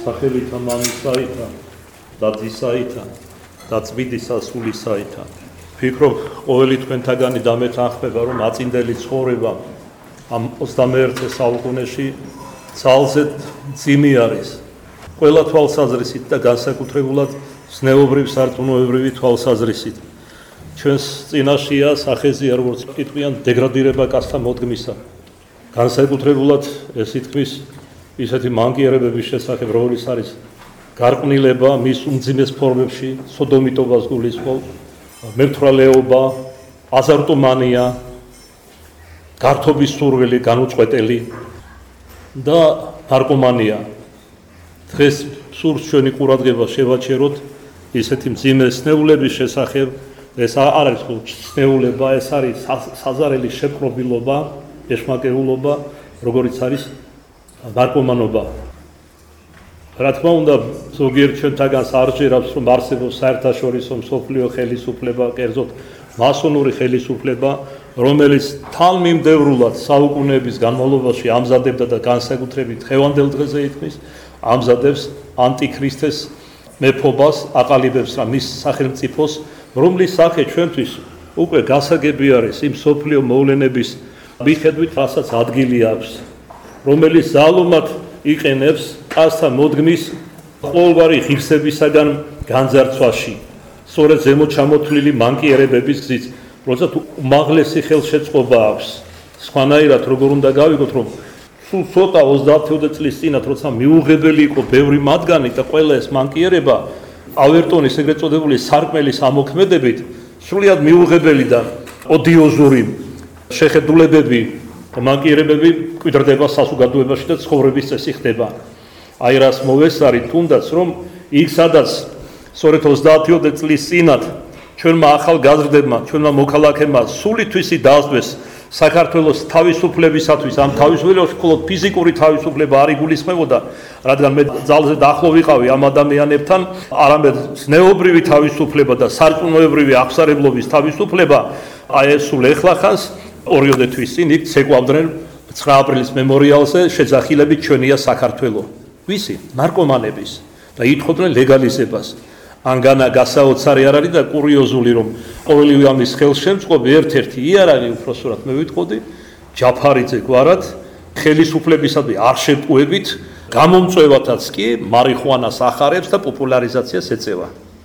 სახელითა მამისაითა და ძისაითა და წმინდისა სულისაითა. ვფიქრობ, ყოველი თქვენთაგანი დამეთანხმება, რომ აწინდელი ცხოვრება ამ 21 საუკუნეში ძალზე მძიმე არის. ყველა თვალსაზრისით და განსაკუთრებულად ზნეობრივ სარწმუნოებრივი თვალსაზრისით. ჩვენს წინაშეა სახეზია, როგორც კითხვიან, დეგრადირება კაცთა მოდგმისა. განსაკუთრებულად ეს ითქმის ისეთი მანკიერებების შესახებ, როგორიც არის გარყვნილება მის უმძიმეს ფორმებში, სოდომიტობას გულისხმობს, მემთვრალეობა, აზარტომანია, გართობის სურვილი, განუწყვეტელი და ნარკომანია. დღეს სურს ჩვენი ყურადღება შევაჩეროთ ისეთი მძიმე სნეულების შესახებ. ეს არ არის სნეულება, ეს არის საზარელი შეპყრობილობა, ეშმაკეულობა, როგორიც არის ნარკომანობა. რა თქმა უნდა, ზოგიერთ ჩვენთაგანს არ ჟერავს, რომ არსებობს საერთაშორისო მსოფლიო ხელისუფლება, კერძოდ მასონური ხელისუფლება, რომელიც თანმიმდევრულად საუკუნეების განმავლობაში ამზადებდა და განსაკუთრებით დღევანდელ დღეზე ითქმის, ამზადებს ანტიქრისტეს მეფობას, აყალიბებს რა მის სახელმწიფოს, რომლის სახე ჩვენთვის უკვე გასაგები არის იმ მსოფლიო მოვლენების მიხედვით, რასაც ადგილი აქვს, რომელიც ზალომად იყენებს კაცთა მოდგმის ყოველგვარი ღირსებისაგან განძარცვაში, სწორედ ზემოჩამოთვლილი მანკიერებების გზით, როცა უმაღლესი ხელშეწყობა აქვს. სხვანაირად როგორ უნდა გავიგოთ, რომ სულ ცოტა 30 წლის წინათ, როცა მიუღებელი იყო ბევრი მათგანი და ყველა ეს მანკიერება ავერტონის ეგრეთ წოდებული სარკმელის ამოქმედებით სრულიად მიუღებელი და ოდიოზური შეხედულებები და მანკიერებები კვიდრდება საზოგადოებაში და ცხოვრების წესი ხდება. აი რას მოვესწარი, თუნდაც რომ იქ სადაც სწორედ 30 წლის წინათ ჩვენმა ახალგაზრდებმა, ჩვენმა მოქალაქეებმა სულითვისი დაასწრეს საქართველოს თავისუფლებისათვის, ამ თავისუფლებაში მხოლოდ ფიზიკური თავისუფლება არ იგულისხმებოდა, რადგან მე ძალზე დაახლო ვიყავი ამ ადამიანებთან, არამედ ზნეობრივი თავისუფლება და სარწმუნოებრივი აღსარებლობის თავისუფლება, აი ეს სულ ეხლახანს 2 თვის წინ იქ ცეკვავდნენ 9 აპრილის მემორიალზე შეძახილებით ჩვენია საქართველო. ვისი? ნარკომანების და ითხოვდნენ ლეგალიზებას. ანგანა გასაოცარი არ არის და კურიოზული, რომ ყოველივე ამის ხელშემწყობი ერთ-ერთი იარაღი უпроსტად მე ვიტყოდი, ჯაფარიძე გვარად ხელისუფლებისადმი არ შეპყუებით, გამომწვევათაც კი მარიხუანას ახარებს და პოპულარიზაციას ეწევა.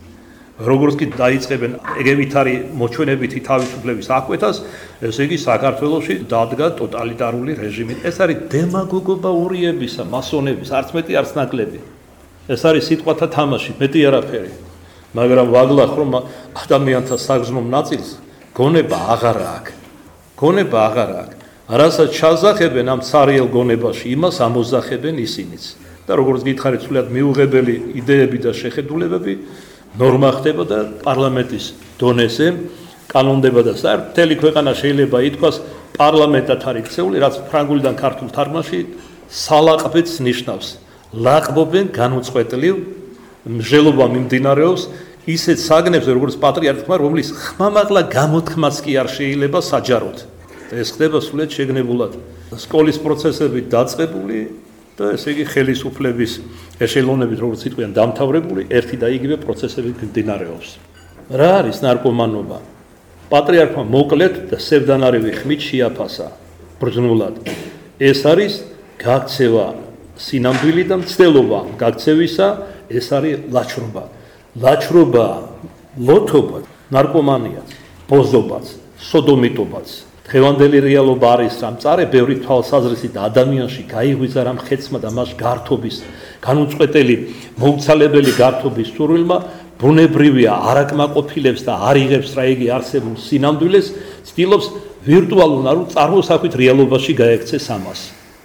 როგორც კი დაიწყებენ ეგევითარი მოჩვენებითი თავისუფლების აკვეთას, ესე იგი საქართველოში დადგა ტოტალიტარული რეჟიმი. ეს არის დემაგოგობა ურიებისა, მასონების, არც მეტი, არც ნაკლები. ეს არის სიტყვათა თამაში, მეტი არაფერი. მაგრამ ვაგლახ, რომ ადამიანთა საგზნობ ნაწილს გონება აღარ აქვს. გონება აღარ აქვს. რასაც ჩაზახებენ ამ ცარიელ გონებაში, იმას ამოძახებენ ისინიც. და როგორც გითხარით, სულად მიუღებელი იდეები და შეხედულებები ნორმა ხდება და პარლამენტის დონეზე კანონდება და მთელი ქვეყანა შეიძლება ითქვას პარლამენტად არის ქცეული, რაც ფრანგულიდან ქართულ თარგმანში სალაყბეთს ნიშნავს. ლაყბობენ განუწყვეტლივ მსჯელობა მიმდინარეობს ისეთ საგნებზე, როგორც პატრიარქმა, რომლის ხმამაღლა გამოთქმაც კი არ შეიძლება საჯაროდ. და ეს ხდება სულად შეგნებულად. სკოლის პროცესები დაწყებული და ესე იგი ხელისუფლების ეშელონებით, როგორც იტყვიან, დამთავრებული ერთი და იგივე პროცესები მიმდინარეობს. რა არის ნარკომანობა? პატრიარქმა მოკლედ და სევდანარივი ხმით შეაფასა ბრძნულად. ეს არის გაქცევა სინამდვილე და მცდელობა გაქცევისა, ეს არის ლაჩრობა. ლაჩრობა, ლოთობა, ნარკომანიაც, ბოზობაც, სოდომიტობაც. დღევანდელი რეალობა არის რა მწარე ბევრი თვალსაზრისით ადამიანში გაიღვიძა რამ ხეცმა და მას გართობის, განუწყვეტელი, მოუცალებელი გართობის სურვილმა ბუნებრივია არაკმაყოფილებს და არ იღებს რა იგი არსებულ სინამდვილეს, ცდილობს ვირტუალურ არ წარმოსახვით რეალობაში გაექცეს ამას.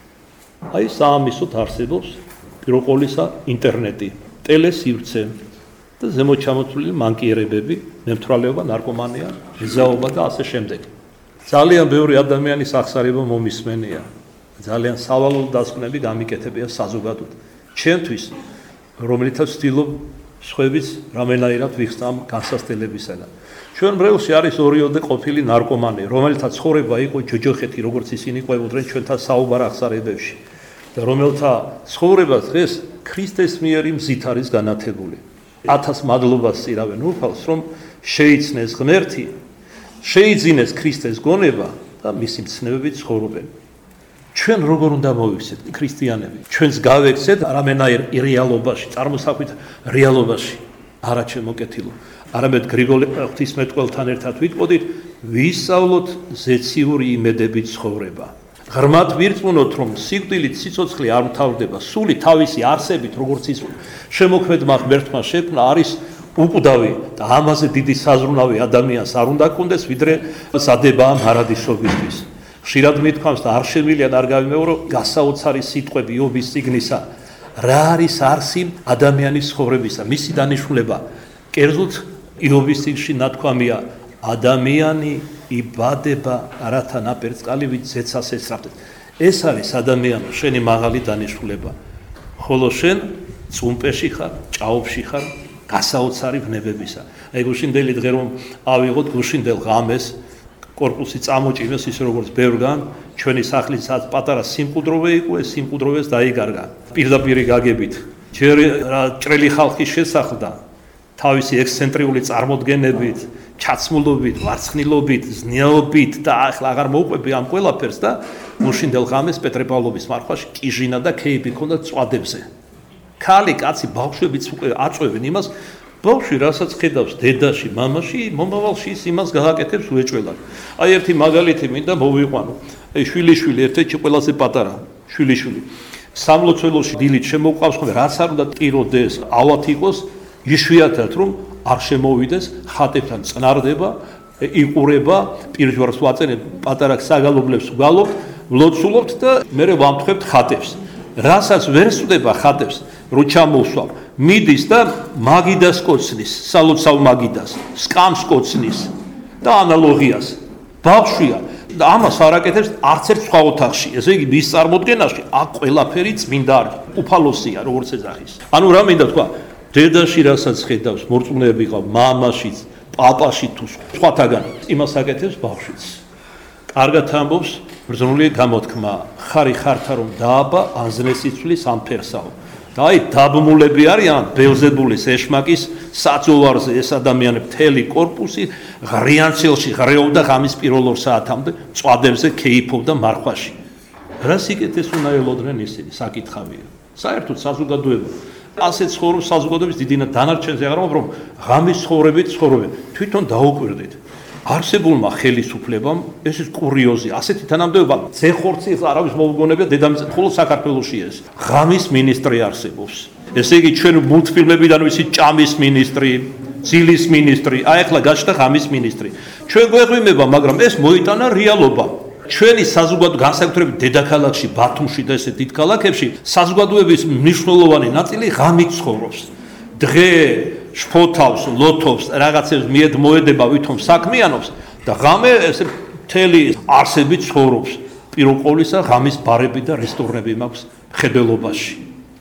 აი საამისოდ არსებობს პირველ ყოვლისა ინტერნეტი, ტელესივრცე და ზემოჩამოთვლილი მანკიერებები, მემთვრალეობა, ნარკომანია, ჟიზაობა და ასე შემდეგ. ძალიან ბევრი ადამიანის აღსარება მომისმენია. ძალიან სავალალო დასკვნები გამიკეთებია საზოგადოდ. ჩემთვის, რომლითაც ვცდილობ სხვების რამენაირად ვიხსნა განსასწრებისაგან. ჩვენ ბრეულში არის 2 ყოფილი ნარკომანი, რომელთა ცხოვრება იყო ჯოჯოხეთი, როგორც ისინი ყვებოდნენ ჩვენთან საუბარ აღსარებებში. და რომელთა ცხოვრება დღეს ქრისტეს მიერ მზით არის განათებული. 1000 მადლობას წირავენ უფალს, რომ შეიცნეს ღმერთი, შეიძინეს ქრისტეს გონება და მისი მცნებებით ცხოვრობენ. ჩვენ როგორ უნდა მოვიქცეთ ქრისტიანები? ჩვენს გავექცეთ რამენაირ რეალობაში, წარმოსახვით რეალობაში. არა ჩემო კეთილო, არამედ გრიგოლი ღვთისმეტყველთან ერთად ვიტყოდით, ვისწავლოთ ზეციური იმედებით ცხოვრება. ღრმად ვირწმუნოთ, რომ სიკვდილით სიცოცხლე არ მთავრდება, სული თავისი არსებით, როგორც ის შემოქმედმა ღმერთმა შექმნა, არის უკვდავი და ამაზე დიდი საზრუნავი ადამიანს არ უნდა კონდეს, ვიდრე სადება მარადისობისთვის. ხშირად მithქვამს და არ შემილია და არ გავიმეორო გასაოცარი სიტყვები იობის წიგნისა. რა არის არსი ადამიანის ცხოვრებისა, მისი დანიშნულება. კერძოდ იობის წიგნში ნათქვამია, ადამიანი იბადება რათა ნაპერწკალივით ზეცას ესწრაფდეს. ეს არის ადამიანო შენი მაღალი დანიშნულება. ხოლო შენ წუმპეში ხარ, ჭაობში ხარ, გასაოცარი ვნებებისა. აი გუშინდელი დღე რომ ავიღოთ გუშინდელ ღამეს კორპუსი წამოჭინოს ისე როგორც ბევრგან, ჩვენი სახლის პატარა სიმყუდროვე იყო, ეს სიმყუდროვეს დაიგარგა. პირდაპირ გაგებით. ჯერ ჭრელი ხალხის შესახლდა თავისი ექსცენტრიული წარმოდგენებით, ჩაცმულობით, ვარცხნილობით, ზნეობით და ახლა აღარ მოუყვები ამ ყველაფერს და გუშინდელ ღამეს პეტრე-პავლოვის მარხვაში კიჟინა და ქეიფი ჰქონდა წვადებზე. ქალი, კაცი, ბავშვებიც უკვე აწვევენ იმას, ბავშვი რასაც ხედავს დედაში, მამაში, მომავალში ის იმას გააკეთებს უეჭველად. აი ერთი მაგალითი მინდა მოვიყვანო. აი შვილიშვილი ერთ-ერთი ყველაზე პატარა შვილიშვილი. სამლოცველოში დილით შემოყვავს ხოლმე, რაც არ უნდა ტიროდეს, ავად იყოს, იშვიათად რომ არ შემოვიდეს, ხატებთან წნარდება, იყურება, პირჯვარს ვაწენებ, პატარა საგალობლებს ვგალობთ, ვლოცულობთ და მერე ვამთხევთ ხატებს. რასაც ვერ სვდება ხატებს, რო ჩამოვსვამ, მიდის და მაგიდას კოცნის, სალოცავ მაგიდას, სკამს კოცნის და ანალოგიას. ბავშვია და ამას არ აკეთებს არც ერთ სხვა ოთახში. ესე იგი მის წარმოდგენაში აქ ყველაფერი წმინდა არის, უფალოსია როგორც ეძახის. ანუ რა მინდა თქვა, დედაში რასაც ხედავს, მორწმუნეები ყავ, მამაშიც, პაპაში თუ სხვათაგან, იმას აკეთებს ბავშვიც. კარგად ამბობს ბრძნული გამოთქმა, ხარი ხართა რომ დააბა, აზნეს იცვლის ამ ფერსაო. და აი დაბმულები არიან ბელზებულის ეშმაკის საძოვარზე ეს ადამიანები მთელი კორპუსი ღრიანცელში ღრეობდა ღამის პირველ 2 საათამდე წვადებზე ქეიფობდა მარხვაში. რა სიკეთეს უნდა ელოდნენ ისინი, საკითხავია. საერთოდ საზოგადოება ასე ცხოვრობს საზოგადოების დიდი დანარჩენზე აღარ რომ ღამის ცხოვრებით ცხოვრობენ. თვითონ დაუკვირდით. არსებულმა ხელისუფლებამ ეს ის კურიოზი, ასეთი თანამდებობა ზეხორცი არავის მოუგონებია დედამიწაზე, ხოლო საქართველოში ეს ღამის მინისტრი არსებობს. ესე იგი ჩვენ მულტფილმებიდან ვიცით ჭამის მინისტრი, ძილის მინისტრი, აი ახლა გაჩნდა ღამის მინისტრი. ჩვენ გვეღვიმება, მაგრამ ეს მოიტანა რეალობა. ჩვენი საზოგადო განსაკუთრებით დედაქალაქში, ბათუმში და ესე დიდ ქალაქებში საზოგადოების მნიშვნელოვანი ნაწილი ღამით ცხოვრობს. დღე შფოთავს, ლოთობს, რაღაცებს მიედ მოედება, ვითომ საქმიანობს და ღამე ესე მთელი არსებით ცხოვრობს. პირველ ყოვლისა ღამის ბარები და რესტორნები მაქვს ხედელობაში.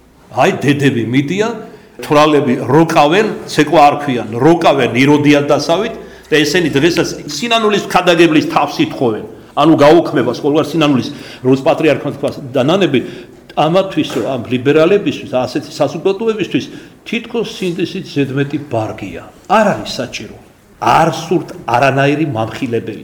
აი დედები მიდიან, თვრალები როკავენ, ცეკვა არ ქვიან, როკავენ იროდიან დასავით და ესენი დღესაც სინანულის ქადაგებლის თავს ითხოვენ. ანუ გაუქმებას ყოველგვარ სინანულის როს პატრიარქმა თქვა და ნანები ამათვის ამ ლიბერალებისთვის და ასეთი საზოგადოებისთვის თითქოს სინდისით ზედმეტი ბარგია. არ არის საჭირო. არ სურთ არანაირი მამხილებელი.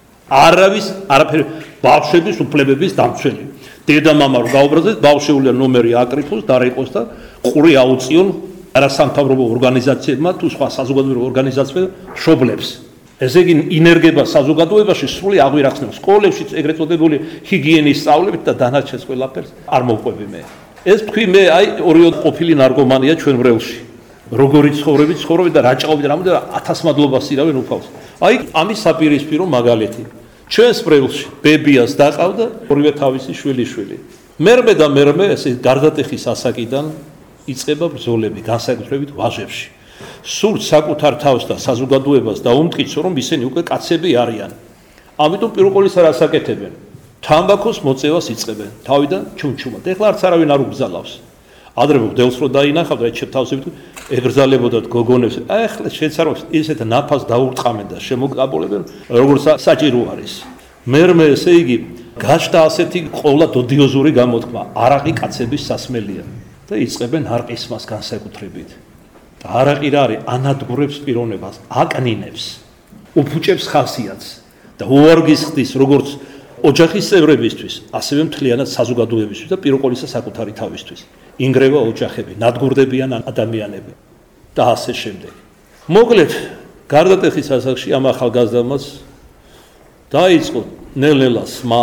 არავის არაფერი ბავშვების უფლებების დამცველი. დედა-მამა რო გაუბრაზდეს, ბავშვეულიან ნომერი აკრიფოს, დარეკოს და ყური აუწიონ არასამთავრობო ორგანიზაციებმა თუ სხვა საზოგადოებრივ ორგანიზაციებმა შობლებს. ესე იგი ინერგება საზოგადოებაში სრული აღვირახსნებს. სკოლებშიც ეგრეთ წოდებული ჰიგიენის სწავლებით და დანარჩენს ყველაფერს არ მოვყვები მე. ეს თქვი მე აი ორიოდ ყოფილი ნარკომანია ჩვენ ბრელში. როგორი ცხოვრები და რაჭაობით რამოდენ 1000 მადლობას ირավენ უფალს. აი ამის საპირისპირო მაგალითი. ჩვენს ბრელში ბებიას დაყავდა ორივე თავისი შვილიშვილი. მერმე და მერმე ესე გარდატეხის ასაკიდან იწყება ბრძოლები განსაკუთრებით ვაჟებში. სურთ საკუთარ თავს და საზოგადოებას დაუმტკიცო რომ ისინი უკვე კაცები არიან. ამიტომ პირველ ყოვლისა რას აკეთებენ? თამბაქოს მოწევას იწყებენ თავიდან ჩუმჩუმად. ეხლა არც არავინ არ უბრძალავს. ადრე მგდელს რო დაინახავდა ეს შეთავსებით ეგრძალებოდათ გოგონებს. აი ახლა შეცაროს ისეთ ნაფას დაურტყამენ და შემოგაბოლებენ როგორც საჭირო არის. მერმე ესე იგი გაჩნდა ასეთი ყოვლა დოდიოზური გამოთქმა, არაყი კაცების სასმელია და იწყებენ არყისმას განსაკუთრებით. არაყი რა არის? ანადგურებს პიროვნებას, აკნინებს, უფუჭებს ხასიათს და უარგის ხდის როგორც ოჯახის წევრებისთვის, ასევე მთლიანად საზოგადოებისთვის და პირველ ყოვლისა საკუთარი თავისთვის. ინგრევა ოჯახები, ნადგურდებიან ადამიანები და ასე შემდეგ. მოკლედ, გარდატეხის ასაკში ამ ახალგაზრდამაც დაიწყო ნელ-ნელა სმა,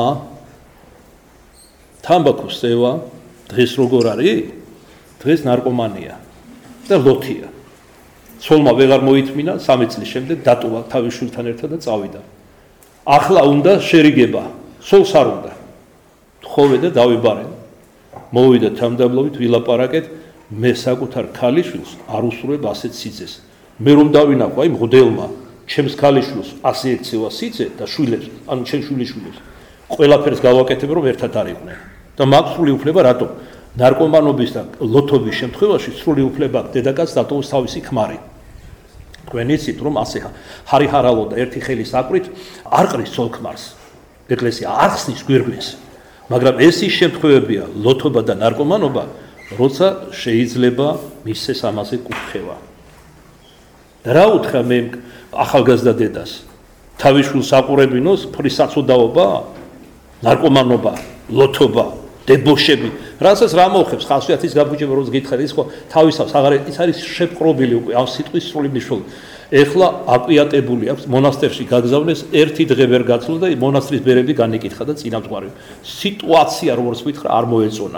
თამბაქოს წევა, დღეს როგორ არის? დღეს ნარკომანია და ლოთია. ცოლმა ვეღარ მოითმინა, 3 წლის შემდეგ დატოვა თავის შვილთან ერთად და წავიდა. ახლა უნდა შერიგება, ცოლს არ უნდა. თხოვე და დავიბარენ. მოვიდა თამდაბლობით ვილაპარაკეთ, მე საკუთარ ქალიშვილს არ უსურვებ ასეთ სიძეს. მე რომ დავინახო აი მღვდელმა ჩემს ქალიშვილს ასე ექცევა სიძე და შვილებს, ანუ ჩემ შვილიშვილებს, ყველაფერს გავაკეთებ რომ ერთად არ იყვნენ. და მაქვს სრული უფლება რატომ? ნარკომანობის და ლოთობის შემთხვევაში სრული უფლება დედაკაცს დატოვოს თავისი ქმარი. თქვენ იცით რომ ასე ჰარიჰარალო და ერთი ხელის აკვრით არ ყრის ცოლ ქმარს. ეკლესია არ ხსნის გვირგვინს. მაგრამ ეს ის შემთხვევებია, ლოთობა და ნარკომანობა, როცა შეიძლება მისცეს ამაზე კურთხევა. რა უთხრა მე ახალგაზრდა დედას? თავის შვილს აყურებინოს ფრისაცოდაობა, ნარკომანობა, ლოთობა, დებოშები, რასაც რა მოხებს ხასიათის გაბუჯება როც გითხარ ის ხო თავისავს აღარ ის არის შეპყრობილი უკვე ამ სიტყვის სრული მნიშვნელობით. ეხლა აკვიატებული აქვს მონასტერში გაგზავნეს ერთი დღე ვერ გაცვლა და მონასტრის ბერები განიკითხა და წინამძღვარი. სიტუაცია როგორც ვითხრა არ მოეწონა.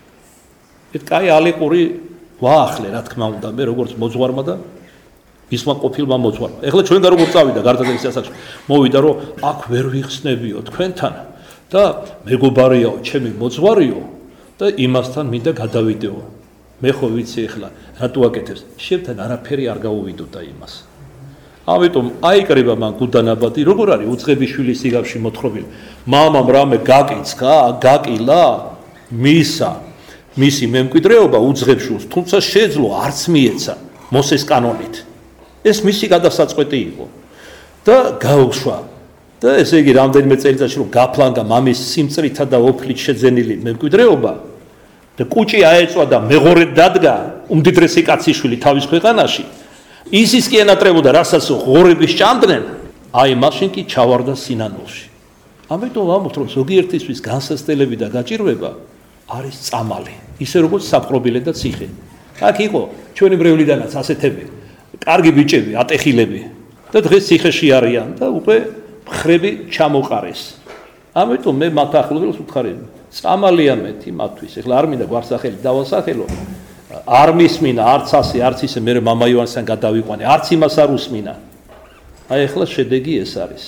ეს კაი ალეკური ვაახლე რა თქმა უნდა მე როგორც მოძღვარმა და ისმა ყოფილმა მოძღვარმა. ეხლა ჩვენ და როგორ წავიდა გარდატეხის ასაკში მოვიდა რომ აქ ვერ ვიხსნებიო თქვენთან და მეგობარიაო ჩემი მოძღვარიო და იმასთან მინდა გადავიდეო. მე ხო ვიცი ეხლა რატო აკეთებს? შევთან არაფერი არ გაუვიდოდა იმას. ამიტომ აიკრება მან გუდანაბადი, როგორ არის უწყების შვილის სიგავში მოთხრობილი. მამამ რამე გაკიცხა, გაკილა, მისა, მისი მემკვიდრეობა უწყებს შვილს, თუმცა შეძლო არც მიეცა მოსეს კანონით. ეს მისი გადასაწყვეტი იყო და გაუშვა. და ესე იგი რამდენიმე წელიწადში რომ გაფლანგა მამის სიმწრითა და ოფლით შეძენილი მემკვიდრეობა და კუჭი აეწვა და მეღორედ დადგა უმდიდრესი კაციშვილი თავის ქვეყანაში, ისიც კი ენატრებოდა, რასაც ღორების ჭამდნენ, აი მაშინ კი ჩავარდა სინანულში. ამიტომ ვამბობთ, რომ ზოგიერთისთვის განსასწრებელი და გაჭირვება არის წამალი, ისე როგორც საპყრობილე და ციხე. აქ იყო ჩვენი ბრევლიდანაც ასეთები, კარგი ბიჭები, ატეხილები და დღეს ციხეში არიან და უკვე ხრები ჩამოყარეს. ამიტომ მე მათ ახლობელს ვუთხარი, წამალია მეთი მათთვის. ეხლა არ მინდა გვარსახელი დავასახელო. არ მისმინა არც ასე, არც ისე მე მამა ივანესთან გადავიყვანე, არც იმას არ უსმინა. აი ეხლა შედეგი ეს არის.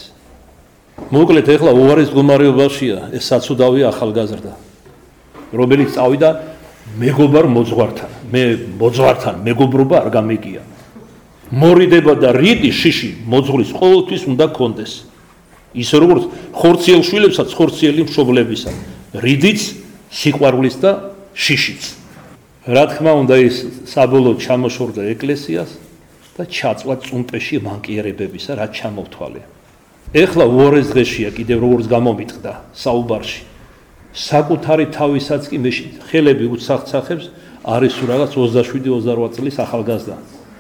მოკლედ ეხლა უარის მდგომარეობაშია ეს საცუდავი ახალგაზრდა, რომელიც წავიდა მეგობარ მოძღვართან. მე მოძღვართან მეგობრობა არ გამიგია. მორიდება და რიდი შიში მოძღვრის ყოველთვის უნდა კონდეს. ისე როგორც ხორციელ შვილებსაც ხორციელი მშობლებისა, რიდიც, სიყვარულიც და შიშიც. რა თქმა უნდა ის საბოლოოდ ჩამოშორდა ეკლესიას და ჩაწვა წუმპეში მანკიერებებისა, რაც ჩამოვთვალე. ეხლა უორეს დღეშია კიდევ როგორც გამომიტყდა საუბარში. საკუთარი თავისაც კი მე ხელები უცახცახებს არის რაღაც 27-28 წლის ახალგაზრდა.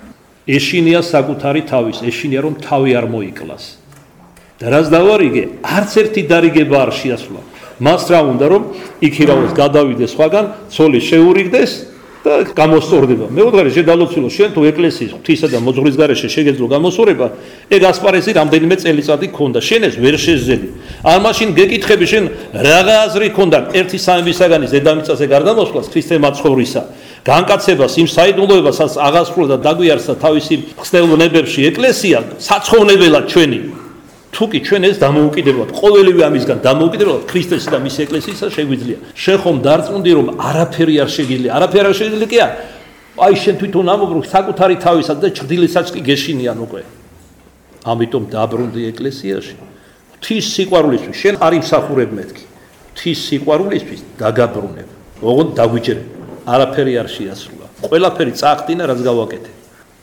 ეშინია საკუთარი თავის, ეშინია რომ თავი არ მოიკლას. და რაც დავარიგე, არც ერთი დარიგება არ შეასრულა. მას რა უნდა რომ იქირავოს გადავიდეს სხვაგან, ცოლი შეურიგდეს და გამოსწორდება. მეუღარი შედალოცილო შენ თუ ეკლესიის ღვთისა და მოძღვრის გარეშე შეგეძლო გამოსწორება, ეგ ასპარეზი რამდენიმე წელიწადი ქონდა. შენ ეს ვერ შეძელი. არ მაშინ გეკითხები შენ რაღა აზრი ქონდა ერთი სამებისაგანის დედამიწაზე გარდამოსვლას ქრისტე მაცხოვრისა. განკაცებას იმ საიდუმლოებასაც აღასრულა და დაგვიარსა თავისი ხსნელობებში ეკლესია საცხოვნებელად ჩვენი. თუკი ჩვენ ეს დამოუკიდებლად, ყოველივე ამისგან დამოუკიდებლად ქრისტეს და მის ეკლესიისა შეგვიძლია. შენ ხომ დარწმუნდი რომ არაფერი არ შეგიძლია, არაფერი არ შეგიძლია კი არა. აი შენ თვითონ ამობ რომ საკუთარი თავისაც და ჭრდილისაც კი გეშინიან უკვე. ამიტომ დაბრუნდი ეკლესიაში. ღვთის სიყვარულისთვის შენ არ იმსახურებ მეთქი. ღვთის სიყვარულისთვის დაგაბრუნებ. ოღონდ დაგვიჭერე. არაფერი არ შეასრულა. ყველაფერი წახდინა რაც გავაკეთე.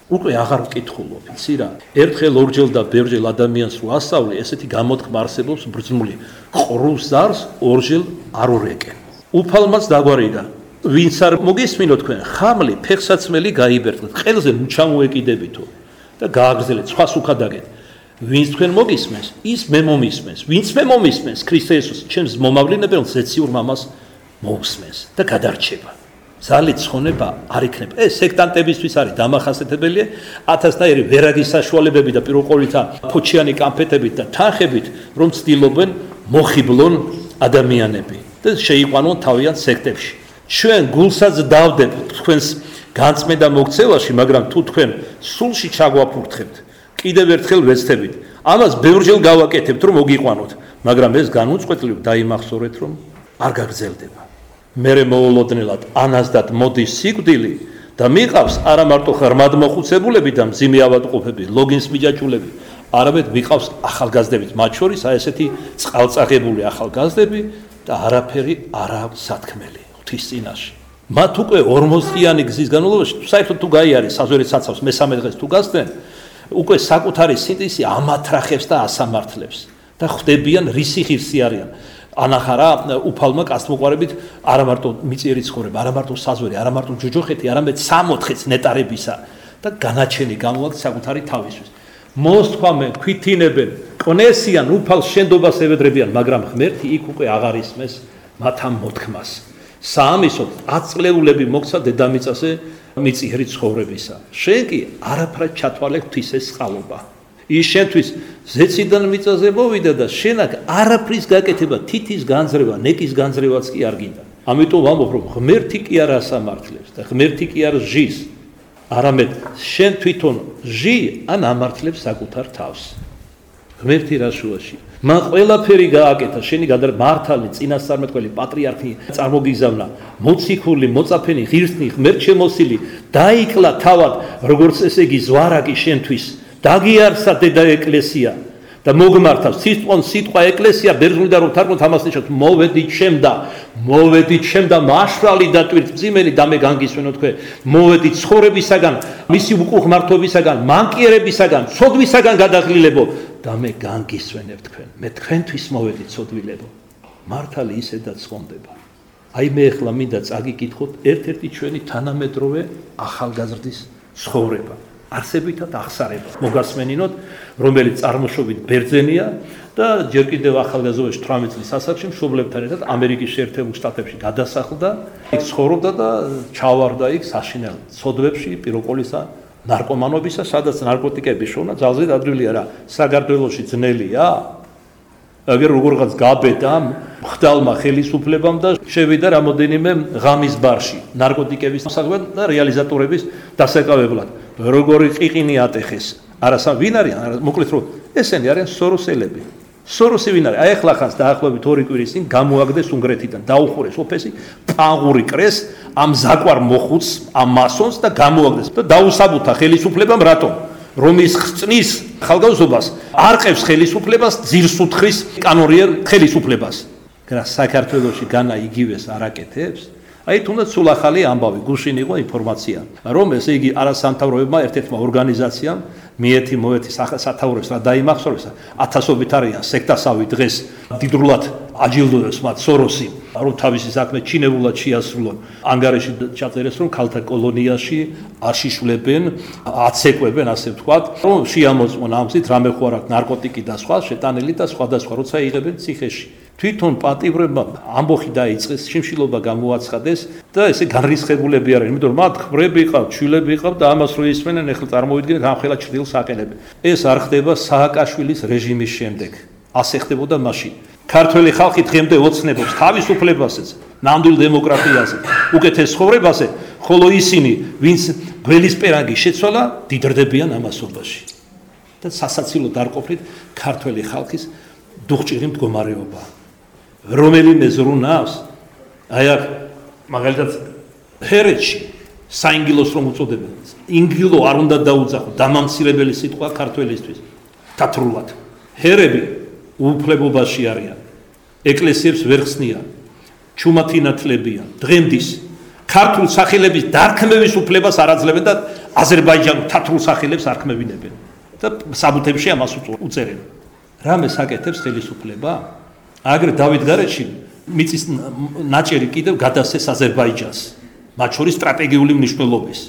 უკვე აღარ ვკითხულობ, იცი რა. ერთხელ ორჯერ და ბევრჯერ ადამიანს რო ასწავლე, ესეთი გამოთქმა არსებობს ბრძნული ყრუს ზარს ორჯერ არ ურეკენ. უფალმაც დაგვარიდა. ვინც არ მოგესმინო თქვენ, ხამლი, ფეხსაცმელი გაიბერდეთ, ყელზე ჩამოეკიდებითო და გააგრძელეთ, სხვას უკადაგეთ. ვინც თქვენ მოგისმენს, ის მე მომისმენს. ვინც მე მომისმენს, ქრისტე იესოს, ჩემს მომავლინებელ ზეციურ მამას მოусმენს და გადარჩება. ძალით ცხონება არ იქნება. ეს სექტანტებისთვის არის დამახასიათებელი 1000-ნაირი ვერაგის საშუალებები და პირველყოლითა ფოჩიანი კამფეტებით და თანხებით, რომ ცდილობენ მოხიბლონ ადამიანები და შეიყვანონ თავიანთ სექტებში. ჩვენ გულსაც დავდებ თქვენს განწმენდა მოქცევაში, მაგრამ თუ თქვენ სულში ჩაგვაფურთხებთ, კიდევ ერთხელ ვეცდებით. ამას ბევრჯერ გავაკეთებთ, რომ მოგიყვანოთ, მაგრამ ეს განუწყვეტლივ დაიმახსოვრეთ, რომ არ გაგრძელდება. მერე მოულოდნელად ანაზდათ მოდის სიკვდილი და მიყავს არა მარტო ღრმადმოხუცებულები და მძიმე ავადმყოფები, ლოგინს მიჯაჭულები, არამედ მიყავს ახალგაზრდებით, მათ შორის ესეთი წყალწაღებული ახალგაზრდები და არაფერი არ აქვს სათქმელი ღვთის წინაშე. მათ უკვე 40-იანი გზის განმავლობაში, საერთოდ თუ გაიარეს საზღვრის საცავს მესამე დღეს თუ გასცენ, უკვე საკუთარი სინტიზი ამათრახებს და ასამართლებს და ხვდებიან რისი ღირსი არიან. ანახარა უფალმა კაცმოყვარებით არა მარტო მიწიერი ცხოვრება, არა მარტო საზღვარი, არა მარტო ჯოჯოხეთი, არამედ 60-ს ნეტარებისა და განაჩენი გამოაქვს საკუთარი თავისთვის. მოსთქვამენ, ქვითინებენ, კნესიან, უფალს შენდობას ევედრებიან, მაგრამ ღმერთი იქ უკვე აღარ ისმეს მათ ამ მოთქმას. საამისოდ აწლეულები მოგცა დედამიწაზე მიწიერი ცხოვრებისა. შენ კი არაფრად ჩათვალე ღვთისეს წყალობა. ის შენთვის ზეციდან მიწაზე მოვიდა და შენ აქ არაფრის გაკეთება, თითის განძრევა, ნეკის განძრევაც კი არ გინდა. ამიტომ ვამბობ, რომ ღმერთი კი არ ასამართლებს და ღმერთი კი არ ჟის, არამედ შენ თვითონ ჟი ან ამართლებს საკუთარ თავს. ღმერთი რა შუაში? მან ყველაფერი გააკეთა, შენი მართალი, წინასწარმეტყველი, პატრიარქი წარმოგიგზავნა, მოციქული, მოწაფენი, ღირსნი, ღმერთშემოსილი, დაიკლა თავად, როგორც ესე იგი ზვარაკი შენთვის. დაგიარსა დედა ეკლესია და მოგმართავს სიტყვა ეკლესია ბერძნულიდან რომ თარგმნოთ ამას ნიშნავს მოვედი ჩემდა მაშრალი და ტვირთმძიმელი და მე განგისვენო თქვენ მოვედი ცხოვრებისაგან მისი უკუღმართობისაგან მანკიერებისაგან ცოდვისაგან გადაღლილებო და მე განგისვენებ თქვენ მე თქვენთვის მოვედი ცოდვილებო მართალი ისედაც ხონდება აი მე ახლა მინდა წაგიკითხოთ ერთ-ერთი ჩვენი თანამედროვე ახალგაზრდის ცხოვრება არსებითად აღსარება მოგასმენინოთ რომელიც წარმოშობით ბერძენია და ჯერ კიდევ ახალგაზრდობაში 18 წლის ასაკში მშობლებთან ერთად ამერიკის შეერთებულ შტატებში გადასახლდა იქ ცხოვრობდა და ჩავარდა იქ საშინელ ცოდვებში პირველყოლისა ნარკომანობისა სადაც ნარკოტიკები შოვნა ძალზე დადვილია რა საგარდველოში ძნელია აგერ როგორღაც გაბედა მხდალმა ხელისუფლებამ და შევიდა რამოდენიმე ღამის ბარში ნარკოტიკების საქმე და რეალიზატორების დასაკავებლად როგორი ყიყინი ატეხეს არასა ვინ არიან მოკლედ რომ ესენი არიან სოროსელები სოროსი ვინ არის აი ახლა ხანს დაახლოებით 2 კვირის წინ გამოაგდეს უნგრეთიდან დაუხურეს ოფესი პაღური კრეს ამ ზაკვარ მოხუც ამ მასონს და გამოაგდეს და დაუსაბუთა ხელისუფლებამ რატომ რომ ის ხწნის ხალხგაზრდობას არყევს ხელისუფლებას ძირს უთხრის კანონიერ ხელისუფლებას რა საქართველოში განა იგივეს არაკეთებს აი თუნდაც სულ ახალი ამბავი გუშინ იყო ინფორმაცია რომ ესე იგი არასამთავროებმა ერთ-ერთმა ორგანიზაციამ მიეთი მოეთი სათაურებს რა დაიმახსოვრეს 1000-ობით არიან სექტასავი დღეს დიდრულად აჯილდოებს მათ სოროსი რომ თავისი საქმე ჩინებულად შეასრულონ ანგარიში ჩაწერეს რომ ქალთა კოლონიაში არ შიშვლებენ აცეკვებენ ასე ვთქვათ რომ შეამოწმონ ამ გზით რამე ხო არ აქვს ნარკოტიკი და სხვა შეტანილი და სხვადასხვა როცა იღებენ ციხეში თვითონ პატიმრებმა ამბოხი დაიწყეს შიმშილობა გამოაცხადეს და ესე განრისხებულები არიან იმიტომ რომ მათ ხრები ყავთ ჩვილები ყავთ და ამას რო ისმენენ ახლა წარმოვიდგინეთ გამხელა ჩრდილს აყენებენ ეს არ ხდება სააკაშვილის რეჟიმის შემდეგ ასე ხდებოდა მაშინ ქართველი ხალხი დღემდე ოცნებობს თავისუფლებასაც ნამდვილ დემოკრატიაზე უკეთეს ცხოვრებაზე ხოლო ისინი ვინც გველისპერანგი შეცვალა დიდრდებიან ამასობაში და სასაცილო დარყოფით ქართველი ხალხის დუხჭირი მდგომარეობა რომელიმე ზრუნავს აი აქ მაგალითად ჰერეთში საინგილოს რომ უწოდებენ ინგილო არ უნდა დაუძახო დამამცირებელი სიტყვა ქართველისთვის თათრულად ჰერები უფლებობაში არიან ეკლესიებს ვერ ხსნიან ჩუმათინათლებიან დღემდის ქართულ სახელების დარქმევის უფლებას არ აძლევენ და აზერბაიჯანულ თათრულ სახელებს არქმევინებენ და საბუთებში ამას უწერენ. რამე საკეთებს ხელისუფლება? აგრე დავით გარეჩი მიწის ნაჭერი კიდევ გადასცეს აზერბაიჯანს, მათ შორის სტრატეგიული მნიშვნელობის.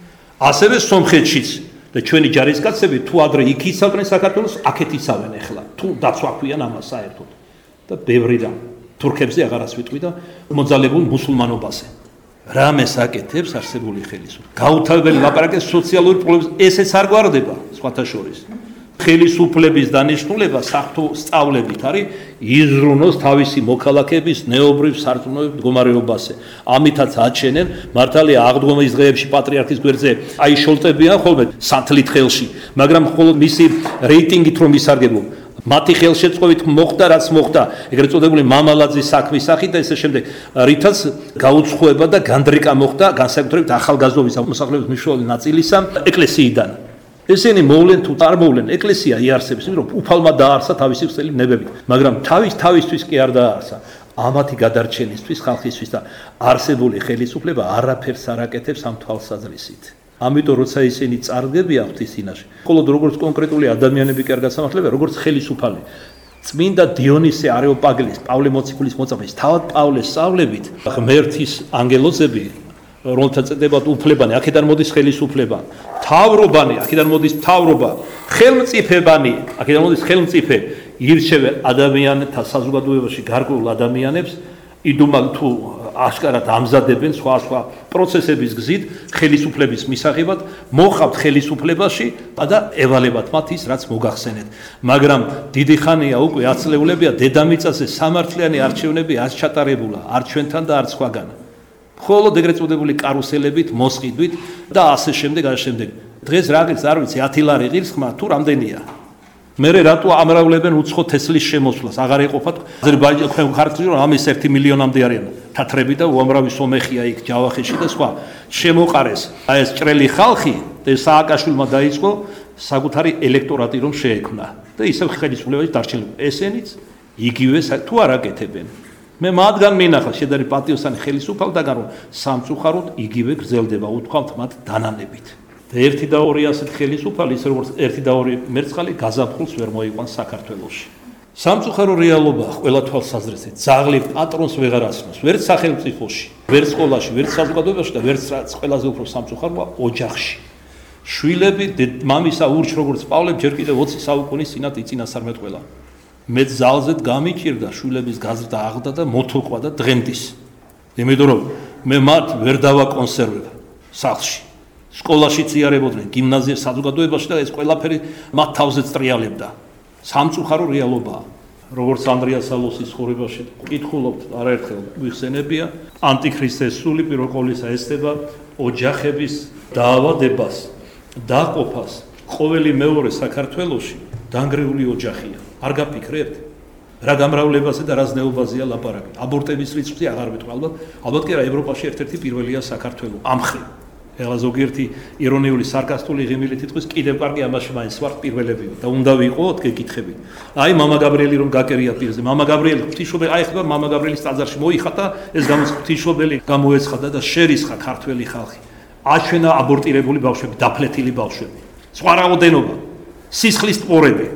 ასევე სომხეთშიც და ჩვენი ჯარისკაცები თუ ადრე იქ იცავდნენ საქართველოს, აქეთ იცავენ ახლა. თუ დაცვაქვიან ამას საერთოდ. და ბევრი რამ თურქებზე აღარას ვიტყვი და მოძალებულ მუსულმანობაზე. რამე საკეთებს არსებული ხელისუფლება. გაუთავებელი ლაპარაკი სოციალური პრობლემების ესეც არ გვარდება სხვათა შორის. ხელისუფლების დანიშნულება საერთო სწავლებით არის იზრუნოს თავისი მოქალაქეების ნეობრივ სარწმუნოებრივ მდგომარეობაზე. ამითაც აჩენენ მართალია აღდგომის დღეებში პატრიარქის გვერდზე აიშოლტებიან ხოლმე სანთლით ხელში, მაგრამ მხოლოდ მისი რეიტინგით რომ ისარგებლონ. მათი ხელშეწყობით მოხდა რაც მოხდა, ეგრეთ წოდებული მამალაძის საქმის სახით და ესე შემდეგ, რითაც გაუცხოება და განდრიკა მოხდა განსაკუთრებით ახალგაზრდობის მოსახლეობის მნიშვნელოვანი ნაწილისა ეკლესიიდან. ესენი მოვლენ თუ არ მოვლენ, ეკლესია იარსებს, იმიტომ რომ უფალმა დაარსა თავისი ქსელი ნებებით, მაგრამ თავისთვის კი არ დაარსა. ამათი გადარჩენისთვის, ხალხისთვის და არსებული ხელისუფლება არაფერს არ აკეთებს ამ თვალსაზრისით. ამიტომ როცა ისინი წარდგებიან ღვთის წინაშე, მხოლოდ როგორც კონკრეტული ადამიანები კი არ გასამართლებია, როგორც ხელისუფალი. წმინდა დიონისე არეოპაგლის, პავლე მოციქულის მოწამის, თავად პავლეს სწავლებით, ღმერთის ანგელოზები, რომელთა წოდებათ უფლებანი, აქედან მოდის ხელისუფლება, თავრობანი, აქედან მოდის თავრობა, ხელმწიფებანი, აქედან მოდის ხელმწიფე, ირჩევენ ადამიანთა საზოგადოებაში გარკვეულ ადამიანებს, იდუმალ თუ აშკარად ამზადებენ სხვა პროცესების გზით ხელისუფლების მისაღებად, მოხავთ ხელისუფლებაში და ევალებათ მათ ის, რაც მოგახსენეთ. მაგრამ დიდი ხანია უკვე აცლეულებია დედამიწაზე სამართლიანი არჩევნები არ ჩატარებულა, არ ჩვენთან და არ სხვაგან. მხოლოდ ეგრეთ წოდებული კარუსელებით, მოსყიდვით და ასე შემდეგ. დღეს რაღაც არ ვიცი 10 ლარი ღირსხმა თუ რამდენია. მერე რატო ამრავლებენ უცხო თესლის შემოსვლას? აღარ ეყოფათ აზერბაიჯანი თქვენ ხარჯი რომ ამის 1 მილიონამდე არიან თათრები და უამრავი სომეხია იქ ჯავახეთში და სხვა. შემოყარეს აი ეს ჭრელი ხალხი და სააკაშვილმა დაიწყო საკუთარი ელექტორატი რომ შეექმნა და ისევ ხელისუფლებაში დარჩენილ. ესენიც იგივე თუ არ აკეთებენ. მე მათგან მინახავს შედარი პატიოსანი ხელისუფალდაგან რომ სამწუხაროდ იგივე გრძელდება, უთქვამთ მათ დანანებით. და 1 და 2 ასეთ ხელისუფალი, ისე როგორც 1 და 2 მერცხალი გაზაფხულს ვერ მოიყვანს საქართველოში. სამწუხარო რეალობაა ყველა თვალსაზრისით. ძაღლი პატრონს ვეღარ ასმოს, ვერც სახელმწიფოში, ვერც სკოლაში, ვერც საზოგადოებაში და ვერც რაც ყველაზე უფრო სამწუხაროა ოჯახში. შვილები მამისა ურჩ როგორც პავლე ჯერ კიდევ 20 საუკუნის წინათ იწინასწარმეთ ყველა. მე ძალზედ გამიჭირდა შვილების გაზრდა აღდა და მოთოყვა და დღემდის. იმიტომ რომ მე მათ ვერ დავაკონსერვებ სახლში. სკოლაშიც იარებოდნენ, გიმნაზიაში, საზოგადოებაში და ეს ყველაფერი მათ თავზე წრიალებდა. სამწუხარო რეალობაა. როგორც ანდრია სალოსის ხორებაში კითხულობთ, არაერთხელ ვიხსენებია, ანტიქრისტეს სული პირველ ყოვლისა ესწება ოჯახების დაავადებას, დაყოფას. ყოველი მეორე საქართველოში დანგრეული ოჯახია. არ გაფიქრებთ? რა გამრავლებაზე და რა ზნეობაზეა ლაპარაკი. აბორტების რიცხვი აღარ ვიტყვი, ალბათ კი რა ევროპაში ერთ-ერთი პირველია საქართველო. ამხრივ. ეხლა ზოგიერთი ირონიული სარკასტული ღიმილი თითქოს კიდევ კარგი ამაში მაინც ვარ პირველებია და უნდა ვიყოთ გეკითხები. აი მამა გაბრიელი რომ გაკერია პირზე. მამა გაბრიელი ღვთისმშობელი, აი ხება მამა გაბრიელის ტაძარში მოიხატა, ეს ღვთისმშობელი გამოეცხადა და შერისხა ქართველი ხალხი. აჩვენა აბორტირებული ბავშვები, დაფლეთილი ბავშვები. სხვა რაოდენობა, სისხლის ტყორები.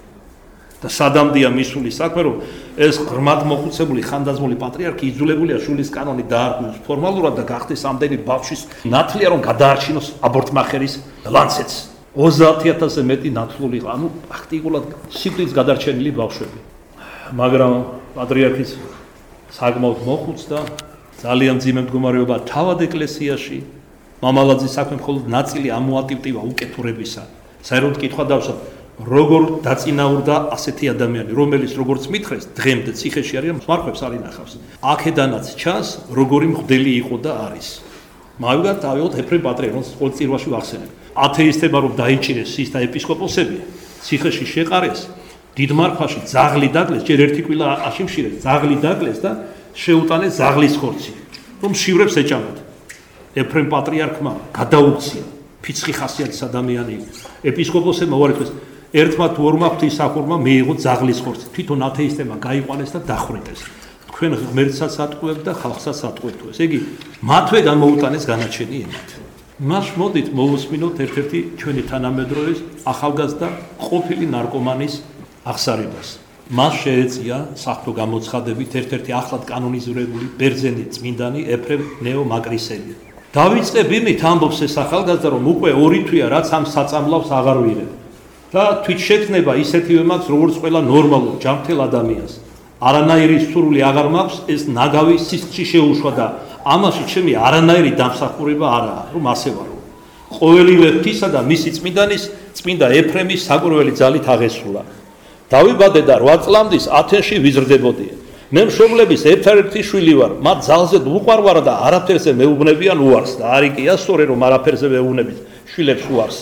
და სადამდეა მისული საქმე, რომ ეს ღრმად მოხუცებული ხანდაზმული პატრიარქი იძულებულია შვილის კანონი დაარღვიოს ფორმალურად და გახდეს ამდენი ბავშვის ნათლია, რომ გადაარჩინოს აბორტმახერის ლანცეტს. 30,000-ზე მეტი ნათლული, ანუ ფაქტიკულად სიკვდილს გადარჩენილი ბავშვები. მაგრამ პატრიარქის საკმაოდ მოხუცდა, ძალიან მძიმე მდგომარეობა თავად ეკლესიაში. მამალაძის საქმე მხოლოდ ნაწილი ამოატივტივა უკეთურებისა. საერთოდ კითხვა დავსვათ, როგორ დაწინაურდა ასეთი ადამიანი, რომელიც როგორც მითხრეს, დღემდე ციხეში არის, მსმარხვებს არ ინახავს. აქედანაც ჩანს, როგორი მღვდელი იყო და არის. მაგალითად, დავიღოთ ეფრემ პატრიარქს ყოველ წირვაში ვახსენებ. ათეისტებმა რომ დაიჭირეს ის და ეპისკოპოსები, ციხეში შეყარეს, დიდ მარხვაში ძაღლი დაკლეს, ჯერ ერთი კვირა აშიმშირეს, ძაღლი დაკლეს და შეუტანეს ძაღლის ხორცი, რომ შივრებს ეჭამათ. ეფრემ პატრიარქმა გადაუცია, ფიცხი ხასიათის ადამიანი იყო. ეპისკოპოსებმა უარეს ერთმა თუ ორმა ღვთისმსახურმა მიიღო ძაღლის ხორცი. თვითონ ათეისტებმა გაიყვანეს და დახვრიტეს. თქვენ ღმერთსაც ატყუებთ და ხალხსაც ატყუებთ. ესე იგი, მათვე გამოუტანეს განაჩენი ენით. მას მოდით მოვუსმინოთ ერთ-ერთი ჩვენი თანამედროვე ახალგაზრდა ყოფილი ნარკომანის აღსარებას. მას შეეწია საღვთო გამოცხადებით ერთ-ერთი ახლად კანონიზირებული ბერძენი წმინდანი ეფრემ ნეო მაკრისელი. დავიწყებ იმით ამბობს ეს ახალგაზრდა რომ უკვე 2 თვეა რაც ამ საწამლავს აღარ ვიღებ. და თვით შექმნება ისეთივე მაქვს როგორც ყველა ნორმალურ ჯანმრთელ ადამიანს. არანაირი სურვილი აღარ მაქვს ეს ნაგავი სისხლში შეუშვა და ამაში ჩემი არანაირი დამსახურება არაა რომ ასე ვარო. ყოველივე ღვთისა და მისი წმინდანის წმინდა ეფრემის საკურველი ძალით აღესრულა. დავიბადე და 8 წლამდის ათენში ვიზრდებოდი. მე მშობლების ერთ-ერთი შვილი ვარ, მათ ძალზე უყვარვარ და არაფერზე მეუბნებიან უარს და არ იქია სწორე რომ არაფერზე მეუბნებით შვილებს უარს.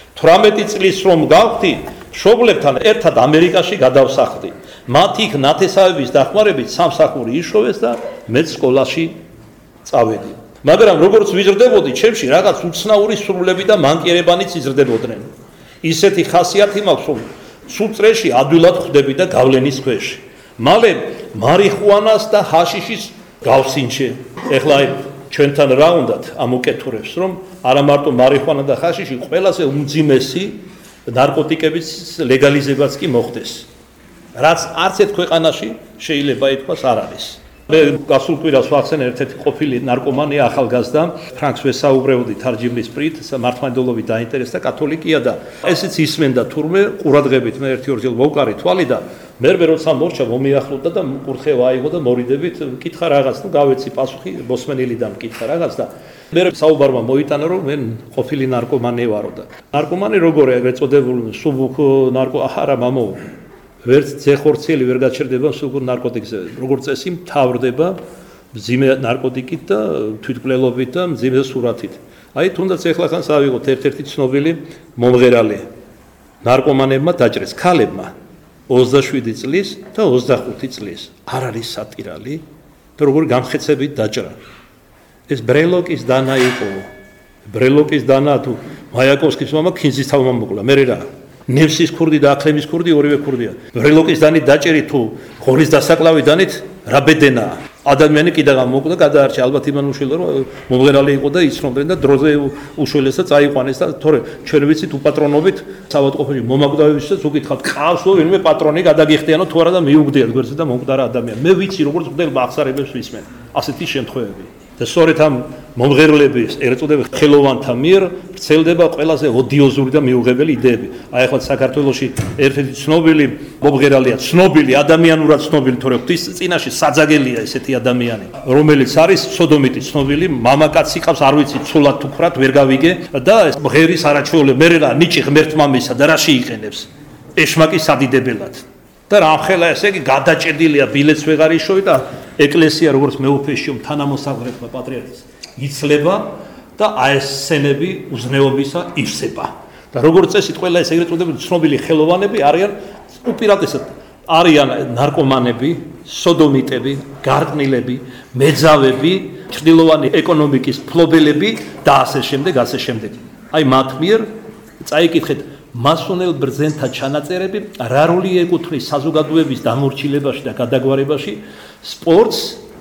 18 წლის რომ გავხდი, მშობლებთან ერთად ამერიკაში გადავსახლდი. მათ იქ ნათესავების დახმარებით სამსახური იშოვეს და მეც სკოლაში წავედი. მაგრამ როგორც ვიზრდებოდი, ჩემში რაღაც უცნაური სრულები და მანკიერებანიც იზრდებოდნენ. ისეთი ხასიათი მაქვს, რომ სულ წრეში ადვილად ხვდები და გავლენის ქვეშ. მალე მარიხუანას და ჰაშიშის გავსინჩე. ეხლა ჩვენთან რა უნდათ ამ უკეთურებს, რომ არა მარტო მარიხუანა და ჰაშიში ყველაზე უმძიმესი ნარკოტიკების ლეგალიზებაც კი მოხდეს. რაც არც ერთ ქვეყანაში შეიძლება ითქვას არ არის. მე გასულ კვირას ვახსენე ერთ-ერთი ყოფილი ნარკომანი ახალგაზრდა ფრანკს ვესაუბრებოდი თარჯიმნის პრით მართლმადიდებლობით დაინტერესდა კათოლიკია და ესეც ისმენდა თურმე ყურადღებით მე 1-2 ჯერ მოვკარი თვალი და მე როცა მორჩა მომიახლოვდა და კურთხევა აიღო და მორიდებით მკითხა რაღაც ნუ გავეცი პასუხი ბოსმენილიდან მკითხა რაღაც და მე საუბარმა მოიტანა რომ მე ყოფილი ნარკომანი ვარო და ნარკომანი როგორია ეგრეთ წოდებული სუბუქ ნარკო არა მამო ვერც ძეხორციელი ვერ გაჩერდება სულ ნარკოტიკზე. როგორც წესი მთავრდება მძიმე ნარკოტიკით და თვითმკვლელობით და მძიმე სურათით. აი თუნდაც ეხლა ხანს ავიღოთ ერთ-ერთი ცნობილი მომღერალი. ნარკომანებმა დაჭრეს ქალებმა 27 წლის და 25 წლის. არ არის სატირალი და როგორი გამხეცებით დაჭრა. ეს ბრელოკის დანა იყო. ბრელოკის დანა თუ მაიაკოვსკის მამა ქინძის თავმა მოკლა. მე რა ნევსის ქურდი და აქლემის ქურდი ორივე ქურდია. ბრელოკის დანით დაჭერი თუ ღორის დასაკლავი დანით რა ბედენაა. ადამიანი კიდე გამოკვდა გადაარჩა ალბათ იმან უშვილო რომ მომღერალი იყო და იცნობდნენ და დროზე უშვილესა წაიყვანეს და თორე ჩვენ ვიცით უპატრონობით საავადმყოფოში მომაკვდავებისას უკითხავთ ყავსო ვინმე პატრონი გადაგიხდიანო თუ არა და მიუგდიათ გვერდზე და მომკვდარა ადამიანი. მე ვიცი როგორც მგდელმა აღსარებებს ვისმენ. ასეთი შემთხვევები. და სწორედ ამ მომღერლების ერწოდება ხელოვანთა მიერ ვრცელდება ყველაზე ოდიოზური და მიუღებელი იდეები. აი ახლა საქართველოში ერთ-ერთი ცნობილი მომღერალია, ცნობილი ადამიანურად ცნობილი, თორე ღვთის წინაშე საძაგელია ესეთი ადამიანი, რომელიც არის სოდომიტი ცნობილი, მამაკაცი ყავს, არ ვიცი, ცოლად თუ ქრათ ვერ გავიგე და მღერის არაჩვეულებ, მე რა ნიჭი ღმერთმამისა და რაში იყენებს? ეშმაკის სადიდებელად. და რამხელა ესე იგი გადაჭედილია ბილეთს ვეღარ იშოვი და ეკლესია როგორც მეუფეშიო თანამოსაგრებმა პატრიარქის იცლება და აი ეს სცენები უზნეობისა ივსება. და როგორც წესი ყველა ეს ეგრეთ წოდებული ცნობილი ხელოვანები არიან უპირატესად არიან ნარკომანები, სოდომიტები, გარყნილები, მეძავები, ჭრილოვანი ეკონომიკის ფლობელები და ასე შემდეგ, ასე შემდეგ. აი მათ მიერ წაიკითხეთ მასონელ ბრძენთა ჩანაწერები რა როლი ეკუთვნის საზოგადოების დამორჩილებაში და გადაგვარებაში სპორტს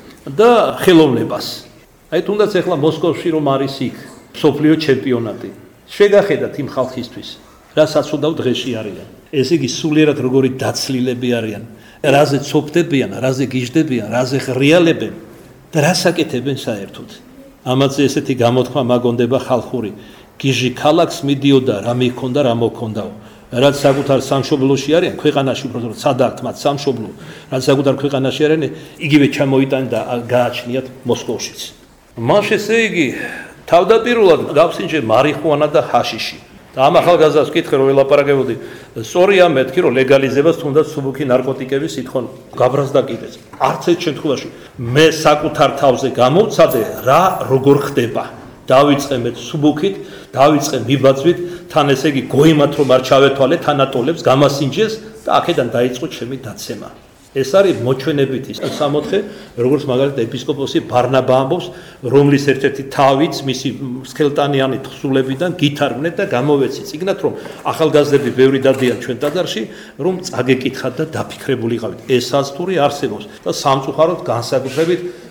და ხელოვნებას. აი თუნდაც ახლა მოსკოვში რომ არის იქ მსოფლიო ჩემპიონატი. შეგახედათ იმ ხალხისთვის, რა საცუდაო დღეში არიან. ესე იგი სულიერად როგორი დაცლილები არიან, რაზე ცოფდებიან, რაზე გიждდებიან, რაზე ღრიალებენ და რას აკეთებენ საერთოდ. ამაზე ესეთი გამოთქმა მაგონდება ხალხური გიჟი ქალაქს მიდიოდა რა მიქონდა რა მოქონდაო. რაც საკუთარ სამშობლოში არიან, ქვეყანაში უბრალოდ სადართ მათ სამშობლო, რაც საკუთარ ქვეყანაში არიან, იგივე ჩამოიტანენ და გააჩნიათ მოსკოვშიც. მას ესე იგი თავდაპირველად გავსინჯე მარიხუანა და ჰაშიში. და ამ ახალგაზრდას ვკითხე რომ ელაპარაკებოდი, სწორია მეთქი რომ ლეგალიზებას თუნდაც სუბუქი ნარკოტიკების ითხოვენ გაბრაზდა კიდეც. არც ერთ შემთხვევაში მე საკუთარ თავზე გამოვცადე რა როგორ ხდება. დავიწყე მე სუბუქით, დავიწყე მიბაძვით, თან ესე იგი გოიმათ რომ არ ჩავეთვალე თანატოლებს, გამასინჯეს და აქედან დაიწყო ჩემი დაცემა. ეს არის მოჩვენებითი სამოთხე, როგორც მაგალითად ეპისკოპოსი ბარნაბა ამბობს, რომლის ერთ-ერთი თავიც მისი სქელტანიანი თხზულებიდან გითარგმნეთ და გამოვეცი წიგნად, რომ ახალგაზრდები ბევრი დადიან ჩვენ ტაძარში, რომ წაგეკითხათ და დაფიქრებულიყავით. ეს საზღური არსებობს და სამწუხაროდ განსაკუთრებით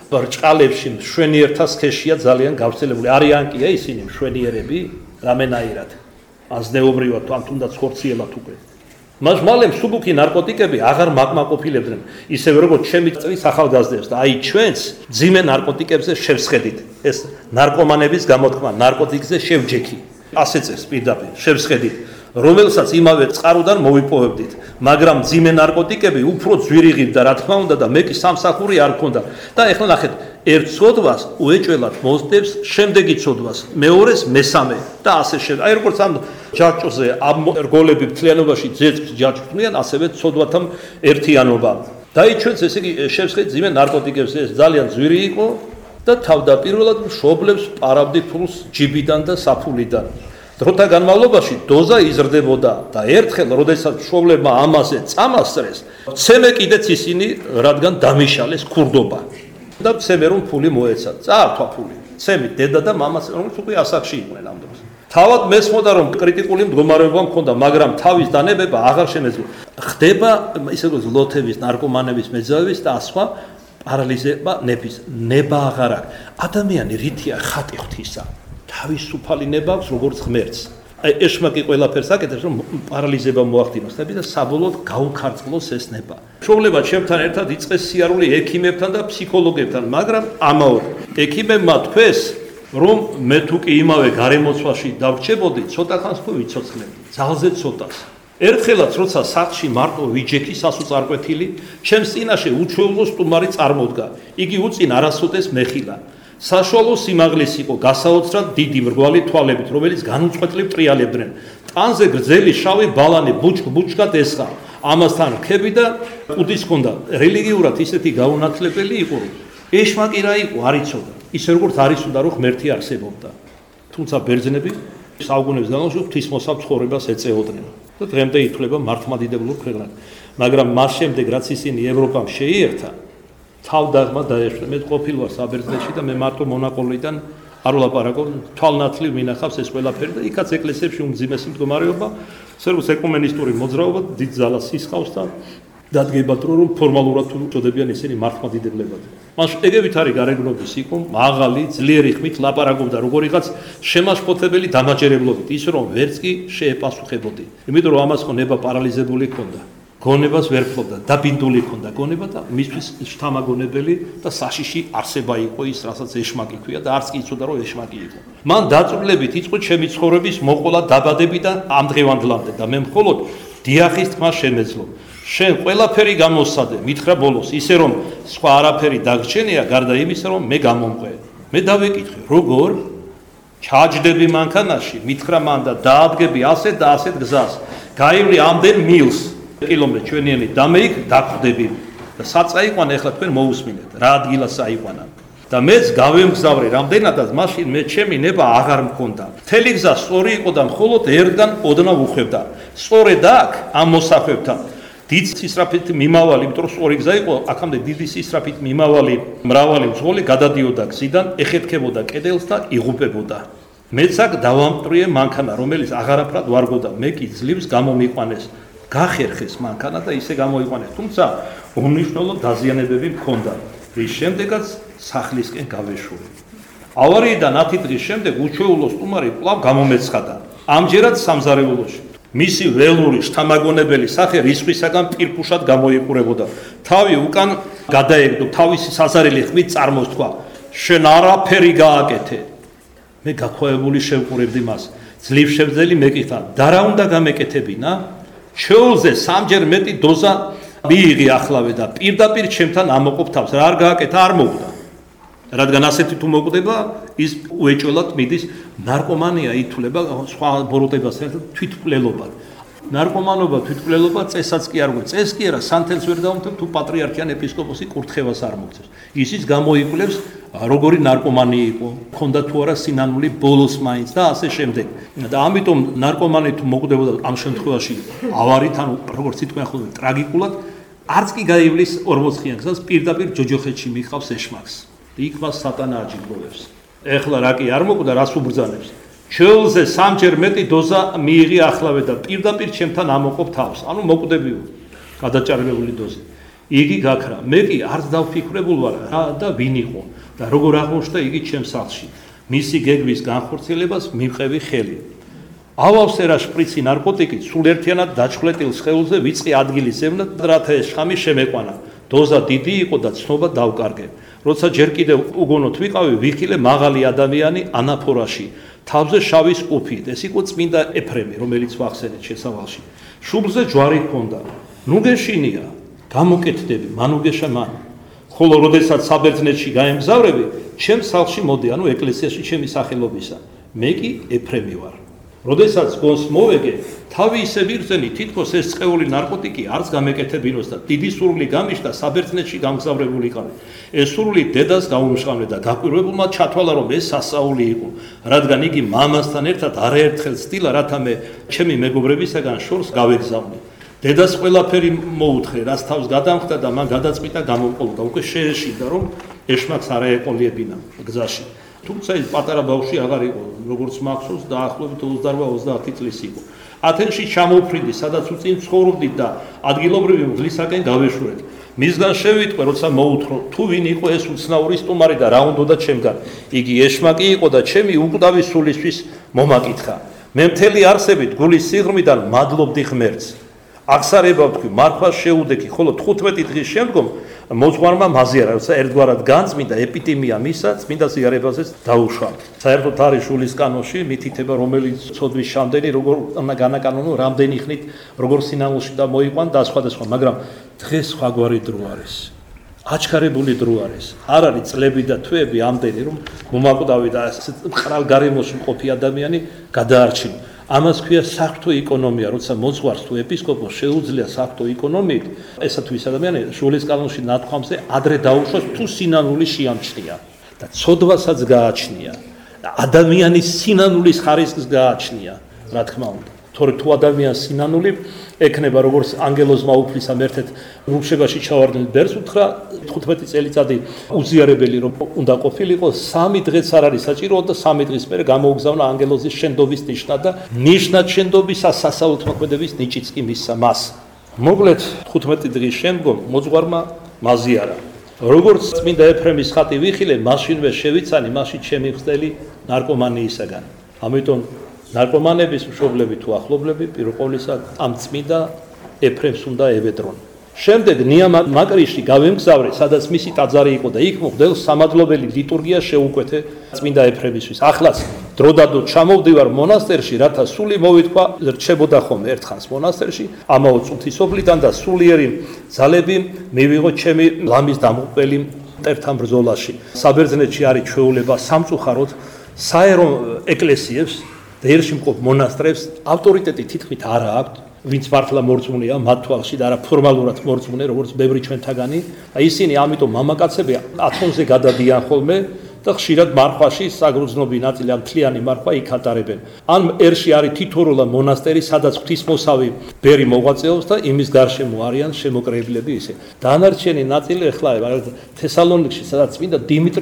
ბრჭყალებში მშვენიერთა სქესია ძალიან გავრცელებული. არიან კი ისინი მშვენიერები რამენაირად. აზნეობრივად ან თუნდაც ხორციელად უკვე. მას მალე მსუბუქი ნარკოტიკები აღარ მაკმაყოფილებდნენ. ისევე როგორც ჩემი წრის ახალგაზრდებს და აი ჩვენს ძიმე ნარკოტიკებზე შევსხედით. ეს ნარკომანების გამოთქმა ნარკოტიკზე შევჯექი. ასე წეს პირდაპირ შევსხედით. რომელსაც იმავე წყაროდან მოვიპოვებდით, მაგრამ ძიმე ნარკოტიკები უფრო ძვირიღებდა, რა თქმა უნდა და მე კი სამსახური არ მქონდა. და ეხლა ნახეთ, ერთ ცოდვას უეჭველად მოსდევს შემდეგი ცოდვას, მეორეს მესამე და ასე შემდეგ. აი როგორც ამ ჯაჭვზე ამ რგოლები მთლიანობაში ძეწვს ჯაჭვთმიან, ასევე ცოდვათა ერთიანობა. დაიჩვენს ესე იგი შევსხედით ძიმე ნარკოტიკებზე, ეს ძალიან ძვირი იყო და თავდაპირველად მშობლებს პარავდით ფულს ჯიბიდან და საფულიდან. დროთა განმავლობაში დოზა იზრდებოდა და ერთხელ, როდესაც მშობლებმა ამაზე წამასწრეს, ცემე კიდეც ისინი, რადგან დამიშალეს ქურდობა. და ცემე რომ ფული მოეცა, წაართვა ფული. ცემით დედა და მამაც, რომელიც უკვე ასაკში იყვნენ ამ დროს. თავად მესმოდა რომ კრიტიკული მდგომარეობა მქონდა, მაგრამ თავის დანებება აღარ შემეძლო. ხდება ისე როგორც ლოთების, ნარკომანების მეძავების და სხვა პარალიზება ნეფის. ნება აღარ აქვს. ადამიანი რითია ხატი ღვთისა. თავისუფალი ნება აქვს როგორც ღმერთს. აი ეშმაკი ყველაფერს აკეთებს რომ პარალიზება მოახდინოს და საბოლოოდ გაუქარწყლოს ეს ნება. მშობლებმა ჩემთან ერთად იწყეს სიარული ექიმებთან და ფსიქოლოგებთან, მაგრამ ამაოდ ექიმებმა თქვეს რომ მე თუ კი იმავე გარემოცვაში დავრჩებოდი, ცოტა ხანს თუ ვიცოცხლებდი, ძალზე ცოტას. ერთხელაც როცა სახლში მარტო ვიჯექი სასუწარკვეთილი, ჩემს წინაშე უჩვეულო სტუმარი წარმოდგა. იგი უწინ არასოდეს მეხილა. საშუალო სიმაღლის იყო გასაოცრად დიდი მრგვალი თვალებით, რომელიც განუწყვეტლივ ტრიალებდნენ. ტანზე გრძელი შავი ბალანი ბუჩქ-ბუჩქად ესხა. ამასთან რქები და კუდის ჰქონდა. რელიგიურად ისეთი გაუნათლებელი იყო, რომ ეშმაკი რა იყო, არ იცოდა. ისე როგორც არ იცოდა, რომ ღმერთი არსებობდა. თუმცა ბერძნები საუკუნეების განმავლობაში ღვთისმოსავ ცხოვრებას ეწეოდნენ. და დღემდე ითვლება მართლმადიდებლურ ქვეყნად. მაგრამ მას შემდეგ, რაც ისინი ევროპამ შეიერთა, თავდაღმა დაეშვნა. მე ყოფილი ვარ საბერძნეთში და მე მარტო მონაკოლიდან არ ვლაპარაკობ, თვალნათლივ მინახავს ეს ყველაფერი და იქაც ეკლესიებში უმძიმესი მდგომარეობა, სერვუს ეკუმენისტური მოძრაობა დიდ ძალას ისხავს და დადგებათ რომ ფორმალურად თუ წოდებიან ისინი მართლმადიდებლებად. მას ეგევით არის გარეგნობის იყო, მაღალი, ძლიერი ხმით ლაპარაკობდა როგორიღაც შემაშფოთებელი დამაჯერებლობით, ის რომ ვერც კი შეეპასუხებოდი. იმიტომ რომ ამას ნება პარალიზებული ჰქონდა. გონებას ვერ ფლობდა, დაბინდული ჰქონდა გონება და მისთვის შთამაგონებელი და საშიში არსება იყო ის, რასაც ეშმაკი ქვია და არც კი იცოდა რომ ეშმაკი იყო. მან დაწვრილებით იწყო ჩემი ცხოვრების მოყოლა დაბადები და ამ დღევანდლამდე და მე მხოლოდ დიახის თქმა შემეძლო. შენ ყველაფერი გამოსცადე, მითხრა ბოლოს, ისე რომ სხვა არაფერი დაგრჩენია გარდა იმისა, რომ მე გამომყვე. მე დავეკითხე, როგორ? ჩაჯდები მანქანაში, მითხრა მან და დაადგები ასეთ და ასეთ გზას. გაივლი ამდენ მილს. კილომეტრ ჩვენიანი და მე იქ დახვდები და საწაიყვან ეხლა თქვენ მოусმინეთ რა ადგილას აიყვანა და მეც გავემგზავრე რამდენადაც მაშინ მე ჩემი ნება აღარ მქონდა მთელი გზა სწორი იყო და მხოლოდ ერთგან ოდნავ უხვევდა სწორედ აქ ამ მოსახვევთან დიდ სისწრაფით მიმავალი იმიტომ რომ სწორი გზა იყო აქამდე დიდი სისწრაფით მიმავალი მრავალი მძღოლი გადადიოდა გზიდან ეხეთქებოდა კედელს და იღუპებოდა მეც აქ დავამტვრიე მანქანა რომელიც აღარაფრად ვარგოდა მე კი ძლივს გამომიყვანეს გახერხეს მანქანა და ისე გამოიყვანეს. თუმცა უმნიშვნელო დაზიანებები მქონდა. რის შემდეგაც სახლისკენ გავეშურე. ავარიიდან 10 დღის შემდეგ უჩვეულო სტუმარი კვლავ გამომეცხადა. ამჯერად სამზარეულოში. მისი ველური შთამაგონებელი სახე რისხვისაგან პირფუშად გამოიყურებოდა. თავი უკან გადაეგდო, თავისი საზარელი ხმით წარმოსთქვა. შენ არაფერი გააკეთე. მე გაქვავებული შევყურებდი მას. ძლივ შევძელი მეკითხა, და რა უნდა გამეკეთებინა? ჩეულზე სამჯერ მეტი დოზა მიიღი ახლავე და პირდაპირ ჩემთან ამოყოფ თავს. რა არ გააკეთა, არ მოვდა. რადგან ასეთი თუ მოკვდება, ის უეჭველად მიდის ნარკომანია ითვლება სხვა ბოროტებას ერთად თვითმკვლელობად. ნარკომანობა, თვითმკვლელობა წესაც კი არ გვეწ. წეს კი არა, სანთელს ვერ დავუმტებ თუ პატრიარქიან ეპისკოპოსი კურთხევას არ მოგწევს. ისიც გამოიკვლევს როგორი ნარკომანი იყო, ქონდა თუ არა სინანული ბოლოს მაინც და ასე შემდეგ. და ამიტომ ნარკომანი თუ მოკვდებოდა ამ შემთხვევაში ავარით, ანუ როგორც იტყვიან ხოლმე ტრაგიკულად, არც კი გაივლის 40-ხიან გზას პირდაპირ ჯოჯოხეთში მიხავს ეშმაკს. იქ მას სატანა აჯილდოვებს. ეხლა რა კი არ მოკვდა, რას უბრძანებს? ჩეულზე სამჯერ მეტი დოზა მიიღი ახლავე და პირდაპირ ჩემთან ამოყოფ თავს. ანუ მოკვდებიო გადაჭარბებული დოზა. იგი გაქრა. მე კი არც დავფიქრებულ ვარ რა და ვინ იყო და როგორ აღმოჩნდა იგი ჩემს სახლში. მისი გეგმის განხორციელებას მივყევი ხელი. ავავსერა შპრიცი ნარკოტიკით სულ ერთიანად დაჩხლეტილ სხეულზე ვიწყი ადგილის ზემოთ, რათა ეს შხამი შემეყვანა. დოზა დიდი იყო და ცნობა დავკარგე. როცა ჯერ კიდევ უგონოთ ვიყავი, ვიხილე მაღალი ადამიანი ანაფორაში, თავზე შავი სკუფით. ეს იყო წმინდა ეფრემი, რომელიც ვახსენეთ შესავალში. შუბლზე ჯვარი ჰქონდა. ნუ გეშინია, გამოკეთდები, მან უგეშა მან. ხოლო როდესაც საბერძნეთში გაემგზავრები, ჩემს სახლში მოდი, ანუ ეკლესიაში ჩემი სახელობისა. მე კი ეფრემი ვარ. როდესაც გონს მოვეგე, თავი ისე ვიღწენი, თითქოს ეს წყეული ნარკოტიკი არც გამეკეთებინოს და დიდი სურვილი გამიშთა საბერძნეთში გამგზავრებულიყავი. ეს სურვილი დედას გაუმშყავდა და დაკვირვებულმა ჩათვალა, რომ ეს სასაული იყო, რადგან იგი მამასთან ერთად არაერთხელ ცდილა, რათა მე ჩემი მეგობრებისაგან შორს გავეგზავნე. დედას ყველაფერი მოუთხე, რაც თავს გადამხდა და მან გადაწყვიტა გამომყოლო და უკვე შეეშინდა, რომ ეშმაკს არა ეყოლიებინა გზაში. თუმცა ის პატარა ბავშვი აღარ იყო, როგორც მახსოვს, დაახლოებით 28-30 წლის იყო. ათენში ჩამოვფრინდი, სადაც უწინ ცხოვრობდით და ადგილობრივი მღვდლისაკენ გავეშურეთ. მისგან შევიტყვე, როცა მოუთრო, თუ ვინ იყო ეს უცნაური სტუმარი და რა უნდოდა ჩემგან. იგი ეშმაკი იყო და ჩემი უკვდავი სულისთვის მომაკითხა. მე მთელი არსებით გულის სიღრმიდან მადლობდი ღმერთს. აღსარება ვთქვი, მარხვას შეუდექი, ხოლო 15 დღის შემდგომ მოძღვარმა მაზიარა, როცა ერთგვარად განწმინდა ეპიდემია მისა, წმინდა ზიარებაზეც დაუშვა. საერთოდ არის შულის კანონში მითითება, რომელიც ცოდვის შამდენი, როგორ უნდა განაკანონო, რამდენი ხნით, როგორ სინამდვილეში და მოიყვან და სხვადასხვა, მაგრამ დღეს სხვაგვარი დრო არის. აჩქარებული დრო არის. არ არის წლები და თვეები ამდენი, რომ მომაკვდავი და მყრალ გარემოში მყოფი ადამიანი გადაარჩინო. ამას ქვია საღვთო ეკონომია, როცა მოძღვარს თუ ეპისკოპოსს შეუძლია საღვთო ეკონომიით, ესა თუ ის ადამიანი შულის კანონში ნათქვამზე ადრე დაუშვას თუ სინანული შეამჩნია და ცოდვასაც გააჩნია და ადამიანის სინანულის ხარისხს გააჩნია, რა თქმა უნდა. თორე თუ ადამიანს სინანული ექნება, როგორც ანგელოზმა უფლისამ ერთ-ერთ რუხშებაში ჩავარდნილ ბერს უთხრა 15 წელიწადი უზიარებელი რომ უნდა ყოფილიყო, 3 დღეც არ არის საჭირო და 3 დღის მერე გამოუგზავნა ანგელოზის შენდობის ნიშნა და ნიშნად შენდობისა სასაულთ მოქმედების ნიჭიც კი მისცა მას. მოკლედ 15 დღის შემდგომ მოძღვარმა მაზიარა. როგორც წმინდა ეფრემის ხატი ვიხილე, მაშინვე შევიცანი მასში ჩემი ხსნელი ნარკომანიისაგან. ამიტომ ნარკომანების მშობლები თუ ახლობლები პირველ ყოვლისა ამ წმინდა ეფრემს უნდა ევედრონ. შემდეგ ნიამაკრიში გავემგზავრე, სადაც მისი ტაძარი იყო და იქ მღვდელს სამადლობელი ლიტურგია შეუკვეთე წმინდა ეფრემისთვის. ახლაც დროდადრო ჩამოვდივარ მონასტერში, რათა სული მოვითქვა, რჩებოდა ხომ ერთხანს მონასტერში, ამაო წუთისოფლიდან და სულიერი ძალები მივიღო ჩემი ლამის დამღუპველი მტერთან ბრძოლაში. საბერძნეთში არის ჩვეულება სამწუხაროდ საერო ეკლესიებს და ერში მყოფ მონასტრებს ავტორიტეტი თითქმით არა აქვთ, ვინც მართლა მორწმუნეა მათ თვალში და არა ფორმალურად მორწმუნე, როგორც ბევრი ჩვენთაგანი. ისინი ამიტომ მამაკაცები ათონზე გადადიან ხოლმე და ხშირად მარხვაში საგრძნობი ნაწილი ან მთლიანი მარხვა იქ ატარებენ. ან ერში არის თითოეულა მონასტერი, სადაც ღვთისმოსავი ბერი მოღვაწეობს და იმის გარშემო არიან შემოკრებილები ისე. დანარჩენი ნაწილი ახლა თესალონიკში, სადაც წმინდა დიმიტრი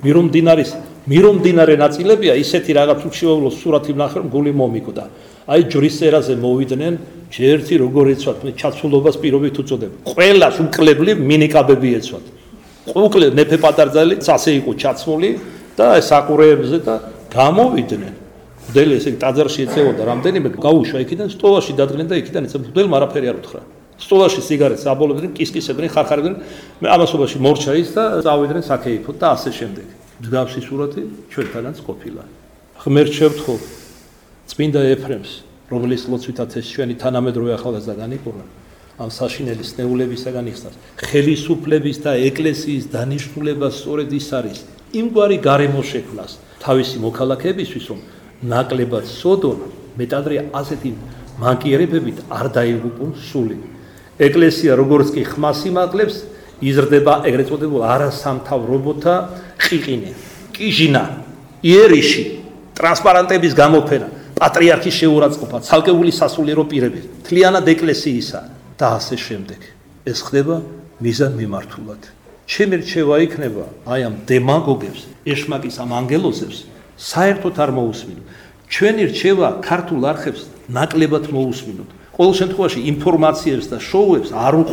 მირომდინარე ნაწილებია, ისეთი რაღაც უჩვეულო სურათი ვნახე, რომ გული მომიკვდა. აი ჯვრის წერაზე მოვიდნენ, ჯერთი როგორ ეცვათ, მე ჩაცულობას პირობით უწოდებ. ყველას უკლებლი მინიკაბები ეცვათ. უკლე მეფე პატარძალი ასე იყო ჩაცმული და საყურეებზე და გამოვიდნენ. მღვდელი ესე ტაძარში ეწეოდა რამდენიმე, გაუშვა იქიდან სტოლაში დადგნენ და იქიდან ეცა მღვდელმა არაფერი არ უთხრა. სტოლაში სიგარეტს აბოლებდნენ, კისკისებდნენ, ხარხარებდნენ, ამასობაში მორჩა ის და წავიდნენ საქეიფოდ და ასე შემდეგ. მსგავსი სურათი ჩვენთანაც ყოფილა. ღმერთს შევთხო წმინდა ეფრემს, რომლის ლოცვითაც ეს ჩვენი თანამედროვე ახალგაზრდა განიკურნა, ამ საშინელი სნეულებისაგან იხსნას. ხელისუფლების და ეკლესიის დანიშნულება სწორედ ის არის, იმგვარი გარემო შექმნას თავისი მოქალაქეებისთვის, რომ ნაკლებად სოდონ, მეტადრე ასეთი მანკიერებებით არ დაიღუპონ სული. ეკლესია როგორც კი ხმას იმაკლებს, იზრდება ეგრეთ წოდებულ არასამთავრობოთა ყიყინი, კიჟინა, იერიში, ტრანსპარანტების გამოფენა, პატრიარქის შეურაცხყოფა, ცალკეული სასულიერო პირები, მთლიანად ეკლესიისა და ასე შემდეგ. ეს ხდება მიზან მიმართულად. ჩემი რჩევა იქნება აი ამ დემაგოგებს, ეშმაკის ამ ანგელოზებს საერთოდ არ მოусმინოთ. ჩვენი რჩევა ქართულ არხებს ნაკლებად მოусმინოთ. ყოველ შემთხვევაში ინფორმაციებს და შოუებს არ უყუროთ.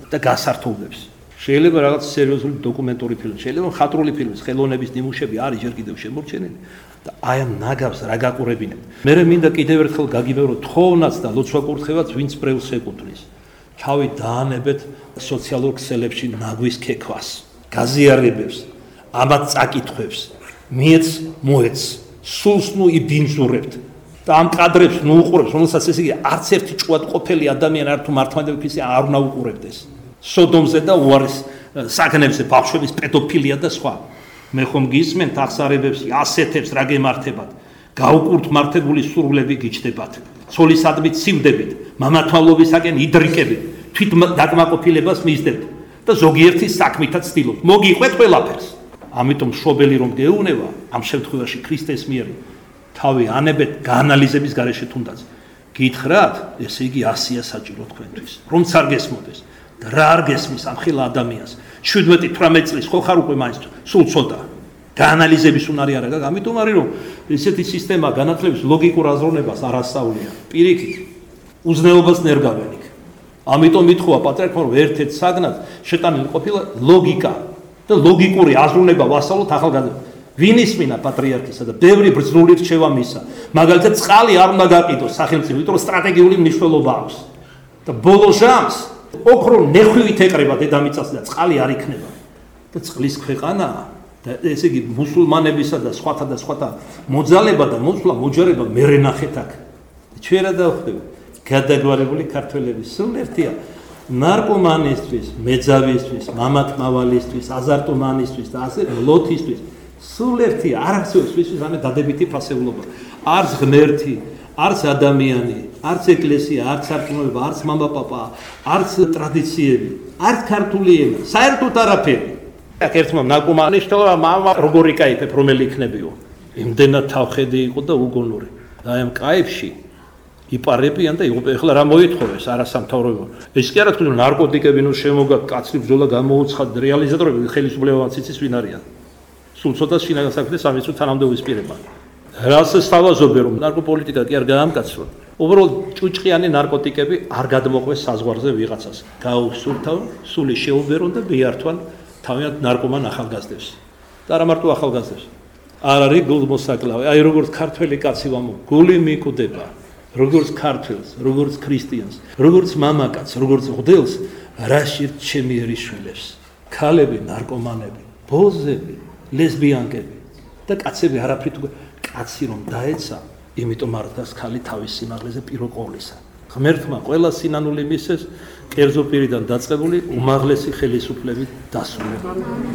და გასართობებს. შეიძლება რაღაც სერიოზული დოკუმენტური ფილმი, შეიძლება მხატვრული ფილმის ხელოვნების ნიმუშები არის ჯერ კიდევ შემორჩენილი და აი ამ ნაგავს რა გაყურებინებთ. მე მინდა კიდევ ერთხელ გაგიბერო თხოვნაც და ლოცვა-კურთხევაც ვინც ბრევლს ეკუთვნის. თავი დაანებეთ სოციალურ ქსელებში ნაგვის ქექვას, გაზიარებებს, ამათ წაკითხვებს, მიეც მოეც, სულს ნუ იბინძურებთ და ამ კადრებს ნუ უყურებს, რომელსაც ესე იგი არც ერთი ჭუად ყოფილი ადამიანი არ თუ მართლმადიდებლების არ უნდა უყურებდეს. სოდომზე და უარის საგნებზე ბავშვების პედოფილია და სხვა. მე ხომ გისმენთ აღსარებებს, ასეთებს რა გემართებათ. გაუკურთმართებული სურვილები გიჩნდებათ. ცოლისადმი ცივდებით, მამათვალობისაკენ იდრიკებით, თვით დაკმაყოფილებას მისდევთ და ზოგიერთის საქმითაც ცდილობთ. მოგიყვეთ ყველაფერს. ამიტომ მშობელი რომ გეუნება, ამ შემთხვევაში ქრისტეს მიერ თავი ანებეთ გაანალიზების გარეშე თუნდაც. გითხრათ, ესე იგი 100-ია საჭირო თქვენთვის. რომც არ გესმოდეს და რა არ გესმის ამ ხილ ადამიანს 17-18 წლის ხო ხარ უკვე მაინც სულ ცოტა გაანალიზების უნარი არ აქვს. ამიტომ არის რომ ესეთი სისტემა განათლების ლოგიკურ აზროვნებას არ ასწავლია. პირიქით უზნეობას ნერგავენ იქ. ამიტომ ითხოვა პატრიარქმა რომ ერთ-ერთ საგნად შეტანილი ყოფილა ლოგიკა და ლოგიკური აზროვნება ვასწავლოთ ახალგაზრდებს. ვინ ისმინა პატრიარქისა და ბევრი ბრძნული რჩევა მისა. მაგალითად წყალი არ უნდა გაყიდოს სახელმწიფო, იმიტომ რომ სტრატეგიული მნიშვნელობა აქვს. და ბოლო ჟამს ოქრო ნეხვივით ეკრება დედამიწას და წყალი არ იქნება. და წყლის ქვეყანაა და ესე იგი მუსულმანებისა და სხვათა მოძალება და მოსვლა მოჯერება მერე ნახეთ აქ. ჩვენ რა დავხდები? გადაგვარებული ქართველების სულ ერთია. ნარკომანისთვის, მეძავისთვის, მამათმავალისთვის, აზარტომანისთვის და ასე ლოთისთვის სულ ერთია. არ არსებობს ვისთვის რამე დადებითი ფასეულობა. არც ღმერთი, არც ადამიანი, არც ეკლესია, არც სარწმუნოება, არც მამაპაპა, არც ტრადიციები, არც ქართული ენა, საერთოდ არაფერი. აქ ერთმა ნარკომანი შეთქვა მამა როგორ იკაიფებ რომელი იქნებიო. იმდენად თავხედი იყო და უგონური. და ამ კაიფში იპარებიან და ეხლა რა მოითხოვეს არასამთავრობო. ეს კი არა თქვენ ნარკოტიკები ნუ შემოგა კაცრი ბრძოლა გამოუცხადეთ რეალიზატორები ხელისუფლებამ ციცის ვინ არიან. სულ ცოტა შინაგან საქმეებს ამის თანამდე ვისპირება. რას სთავაზობენ რომ ნარკოპოლიტიკა კი არ გაამკაცროთ. უბრალოდ ჭუჭყიანი ნარკოტიკები არ გადმოყვეს საზღვარზე ვიღაცას. გაუსურთავ, სული შეუბერონ და მიართვან თავიანთ ნარკომან ახალგაზრდებს. და არა მარტო ახალგაზრდებს. არ არის გულმოსაკლავი. აი როგორც ქართველი კაცი ვამო, გული მიკვდება. როგორც ქართველს, როგორც ქრისტიანს, როგორც მამაკაცს, როგორც ღდელს, რაში ჩემი ერიშვილებს. ქალები, ნარკომანები, ბოზები, ლესბიანკები და კაცები არაფრით კაცი რომ დაეცა, იმიტომ მართავს ქალი თავის სიმაღლეზე პირველ ყოვლისა. ღმერთმა ყველა სინანული მისცეს, კერძო პირიდან დაწყებული უმაღლესი ხელისუფლებით დასრულება.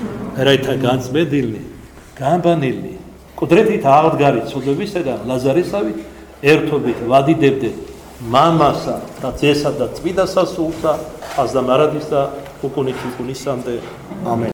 რაითა განწმენდილი, გამბანილი, კუდრეთით აღდგარი ცოდვებისაგან ლაზარისავით ერთობით ვადიდებდეთ მამასა და ძესა და წმინდა სასულსა, აზდა მარადის და უკუნით უკუნისამდე. ამენ.